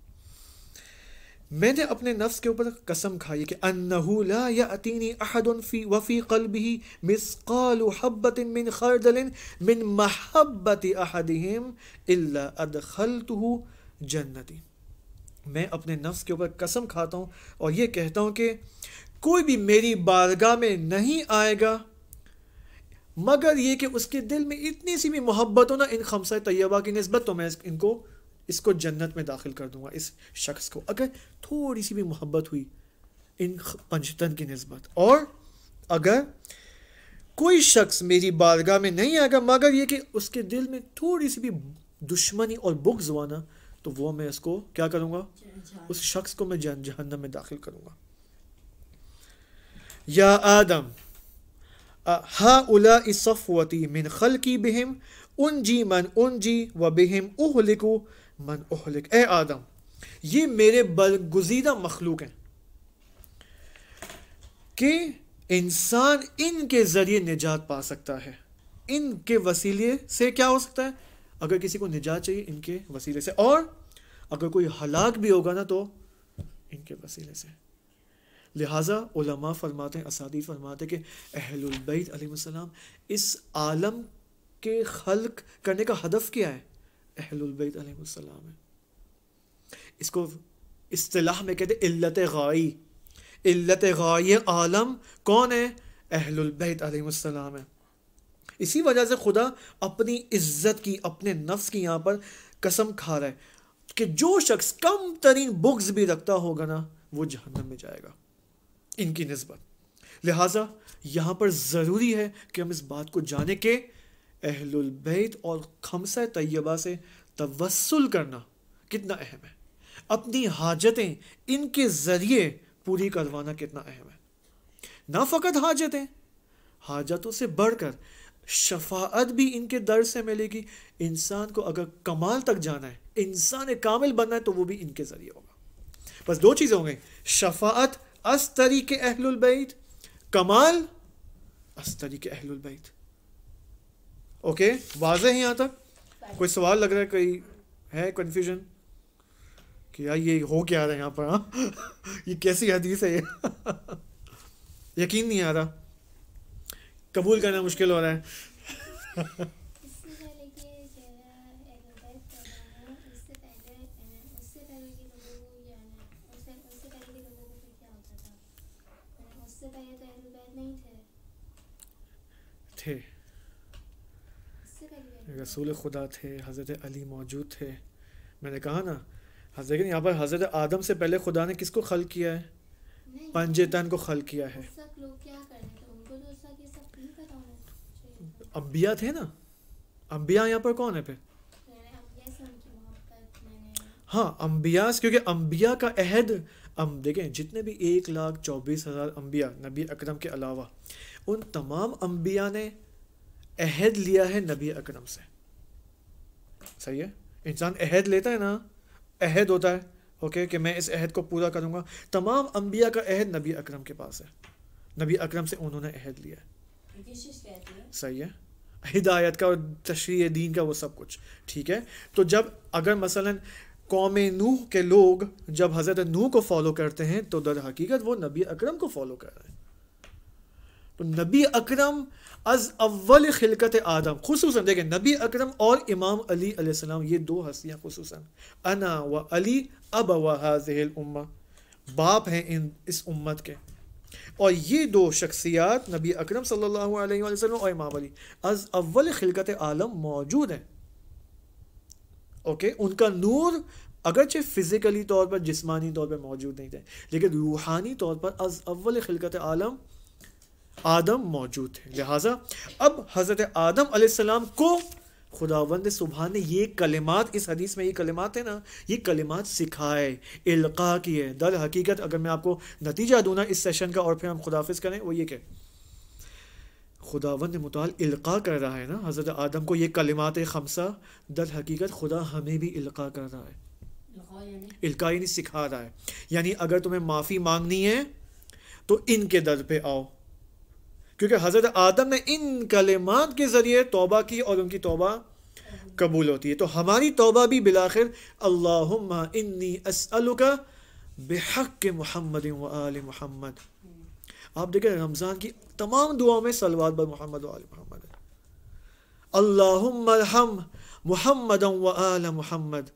میں نے اپنے نفس کے اوپر قسم کھائی کہ انہ لا یأتینی احد وفی قلبہ مثقال حبۃ من خردل من محبۃ احدہم الا ادخلتہ جنتی. میں اپنے نفس کے اوپر قسم کھاتا ہوں اور یہ کہتا ہوں کہ کوئی بھی میری بارگاہ میں نہیں آئے گا مگر یہ کہ اس کے دل میں اتنی سی بھی محبت ہو نا ان خمسہ طیبہ کی نسبت، تو میں اس کو جنت میں داخل کر دوں گا. اس شخص کو اگر تھوڑی سی بھی محبت ہوئی ان 5 تن کی نسبت، اور اگر کوئی شخص میری بارگاہ میں نہیں آئے گا مگر یہ کہ اس کے دل میں تھوڑی سی بھی دشمنی اور بغض ہوا نا، تو وہ میں اس کو کیا کروں گا، اس شخص کو میں جہنم میں داخل کروں گا. یا آدم ہؤلاء صفوتی من خلقی بہم انجی من انجی و بہم اہلک من اہلک. اے آدم، یہ میرے برگزیدہ مخلوق ہیں کہ انسان ان کے ذریعے نجات پا سکتا ہے. ان کے وسیلے سے کیا ہو سکتا ہے، اگر کسی کو نجات چاہیے ان کے وسیلے سے، اور اگر کوئی ہلاک بھی ہوگا نا تو ان کے وسیلے سے. لہٰذا علماء فرماتے ہیں، اساتذہ فرماتے ہیں کہ اہل البیت علیہ السلام اس عالم کے خلق کرنے کا ہدف کیا ہے، اہل البیت علیہ السلام ہے. اس کو اصطلاح میں کہتے ہیں علت غائی. علت غائی عالم کون ہے، اہل البیت علیہ السلام ہے. اسی وجہ سے خدا اپنی عزت کی، اپنے نفس کی یہاں پر قسم کھا رہا ہے کہ جو شخص کم ترین بغض بھی رکھتا ہوگا نا وہ جہنم میں جائے گا ان کی نسبت. لہٰذا یہاں پر ضروری ہے کہ ہم اس بات کو جانیں کہ اہل البیت اور خمسہ طیبہ سے توسل کرنا کتنا اہم ہے، اپنی حاجتیں ان کے ذریعے پوری کروانا کتنا اہم ہے. نہ فقط حاجتیں، حاجتوں سے بڑھ کر شفاعت بھی ان کے در سے ملے گی. انسان کو اگر کمال تک جانا ہے، انسان کامل بننا ہے، تو وہ بھی ان کے ذریعے ہوگا. بس 2 چیزیں ہوں گی، شفاعت از طریق اہل البیت، کمال از طریق اہل البیت. اوکے، واضح ہے یہاں تک؟ کوئی سوال لگ رہا ہے، کوئی ہے کنفیوژن کہ یار یہ ہو کیا رہا ہے یہاں پر؟ ہاں یہ کیسی حدیث ہے یہ یقین نہیں آ رہا، قبول کرنا مشکل ہو رہا ہے. تھے رسول خدا تھے، حضرت علی موجود تھے. میں نے کہا نا حضرت یہاں پر حضرت آدم سے پہلے خدا نے کس کو خلق کیا ہے، 5 تن کو خلق کیا ہے. انبیاء تھے نا، انبیاء یہاں پر کون ہے پھر؟ ہاں انبیاء، کیونکہ انبیاء کا عہد دیکھیں جتنے بھی 1,24,000 انبیاء نبی اکرم کے علاوہ، ان تمام انبیاء نے عہد لیا ہے نبی اکرم سے. صحیح ہے، انسان عہد لیتا ہے نا، عہد ہوتا ہے اوکے کہ میں اس عہد کو پورا کروں گا. تمام انبیاء کا عہد نبی اکرم کے پاس ہے، نبی اکرم سے انہوں نے عہد لیا ہے. صحیح ہے. ہدایت کا اور تشریع دین کا وہ سب کچھ. ٹھیک ہے. تو جب اگر مثلا قوم نوح کے لوگ جب حضرت نوح کو فالو کرتے ہیں تو در حقیقت وہ نبی اکرم کو فالو کر رہے ہیں. تو نبی اکرم از اول خلقت آدم خصوصاً دیکھیں نبی اکرم اور امام علی علیہ السلام یہ دو ہستیاں خصوصاً انا و علی اب و هذه الامہ باپ ہیں اس امت کے. اور یہ دو شخصیات نبی اکرم صلی اللہ علیہ وسلم اور امام علی از اول خلقت عالم موجود ہیں. اوکے. ان کا نور اگرچہ فزیکلی طور پر جسمانی طور پر موجود نہیں تھے لیکن روحانی طور پر از اول خلقت عالم آدم موجود تھے. لہٰذا اب حضرت آدم علیہ السلام کو خداوند سبحان نے یہ کلمات اس حدیث میں یہ کلمات ہیں نا یہ کلمات سکھائے القاء کیے. در حقیقت اگر میں آپ کو نتیجہ دوں نا اس سیشن کا اور پھر ہم خداحافظ کریں وہ یہ کہ خداوند متعال القاء کر رہا ہے نا حضرت آدم کو یہ کلمات خمسہ. در حقیقت خدا ہمیں بھی القاء کر رہا ہے. القاء یعنی سکھا رہا ہے. یعنی اگر تمہیں معافی مانگنی ہے تو ان کے در پہ آؤ کیونکہ حضرت آدم نے ان کلمات کے ذریعے توبہ کی اور ان کی توبہ قبول ہوتی ہے. تو ہماری توبہ بھی بالآخر اللہم انی اسألک بحق محمد و آل محمد. آپ دیکھیں رمضان کی تمام دعاؤں میں صلوات بر محمد و آل محمد ہے. اللہم ارحم محمد و آل محمد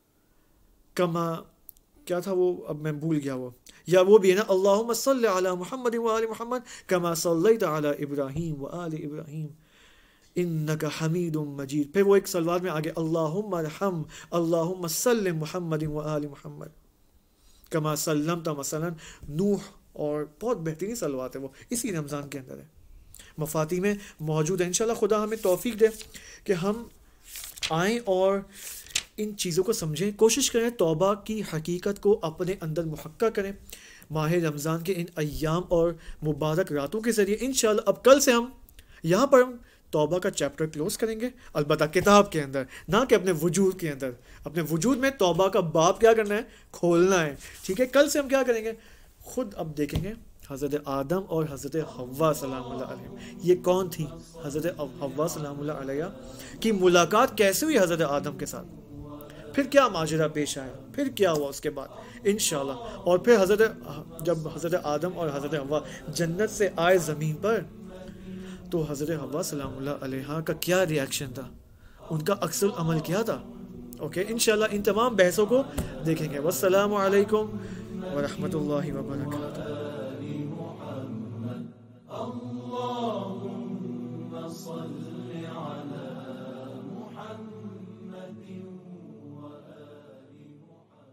کما کیا تھا وہ اب میں بھول گیا وہ یا وہ بھی ہے نا اللہم صلی علی محمد و آل محمد کما صلیت علی ابراہیم و آل ابراہیم انک حمید مجید. پھر وہ ایک صلوات میں آگے اللہم ارحم اللہم صلی محمد و آل محمد کما سلمت مثلا نوح. اور بہت بہترین صلوات ہے وہ اسی رمضان کے اندر ہے مفاتی میں موجود ہے. انشاءاللہ خدا ہمیں توفیق دے کہ ہم آئیں اور ان چیزوں کو سمجھیں کوشش کریں توبہ کی حقیقت کو اپنے اندر محقق کریں ماہ رمضان کے ان ایام اور مبارک راتوں کے ذریعے. انشاءاللہ اب کل سے ہم یہاں پر توبہ کا چیپٹر کلوز کریں گے البتہ کتاب کے اندر نہ کہ اپنے وجود کے اندر. اپنے وجود میں توبہ کا باب کیا کرنا ہے کھولنا ہے. ٹھیک ہے. کل سے ہم کیا کریں گے خود اب دیکھیں گے حضرت آدم اور حضرت حوا سلام اللہ علیہ یہ کون تھی. حضرت حوا سلام اللہ علیہ کی ملاقات کیسے ہوئی حضرت آدم کے ساتھ پھر کیا ماجرا پیش آیا پھر کیا ہوا اس کے بعد انشاءاللہ. اور پھر جب حضرت آدم اور حضرت حوا جنت سے آئے زمین پر تو حضرت حوا سلام اللہ علیہ کا کیا ریاکشن تھا ان کا عکس العمل کیا تھا. اوکے. انشاءاللہ ان تمام بحثوں کو دیکھیں گے. والسلام علیکم ورحمۃ اللہ وبرکاتہ.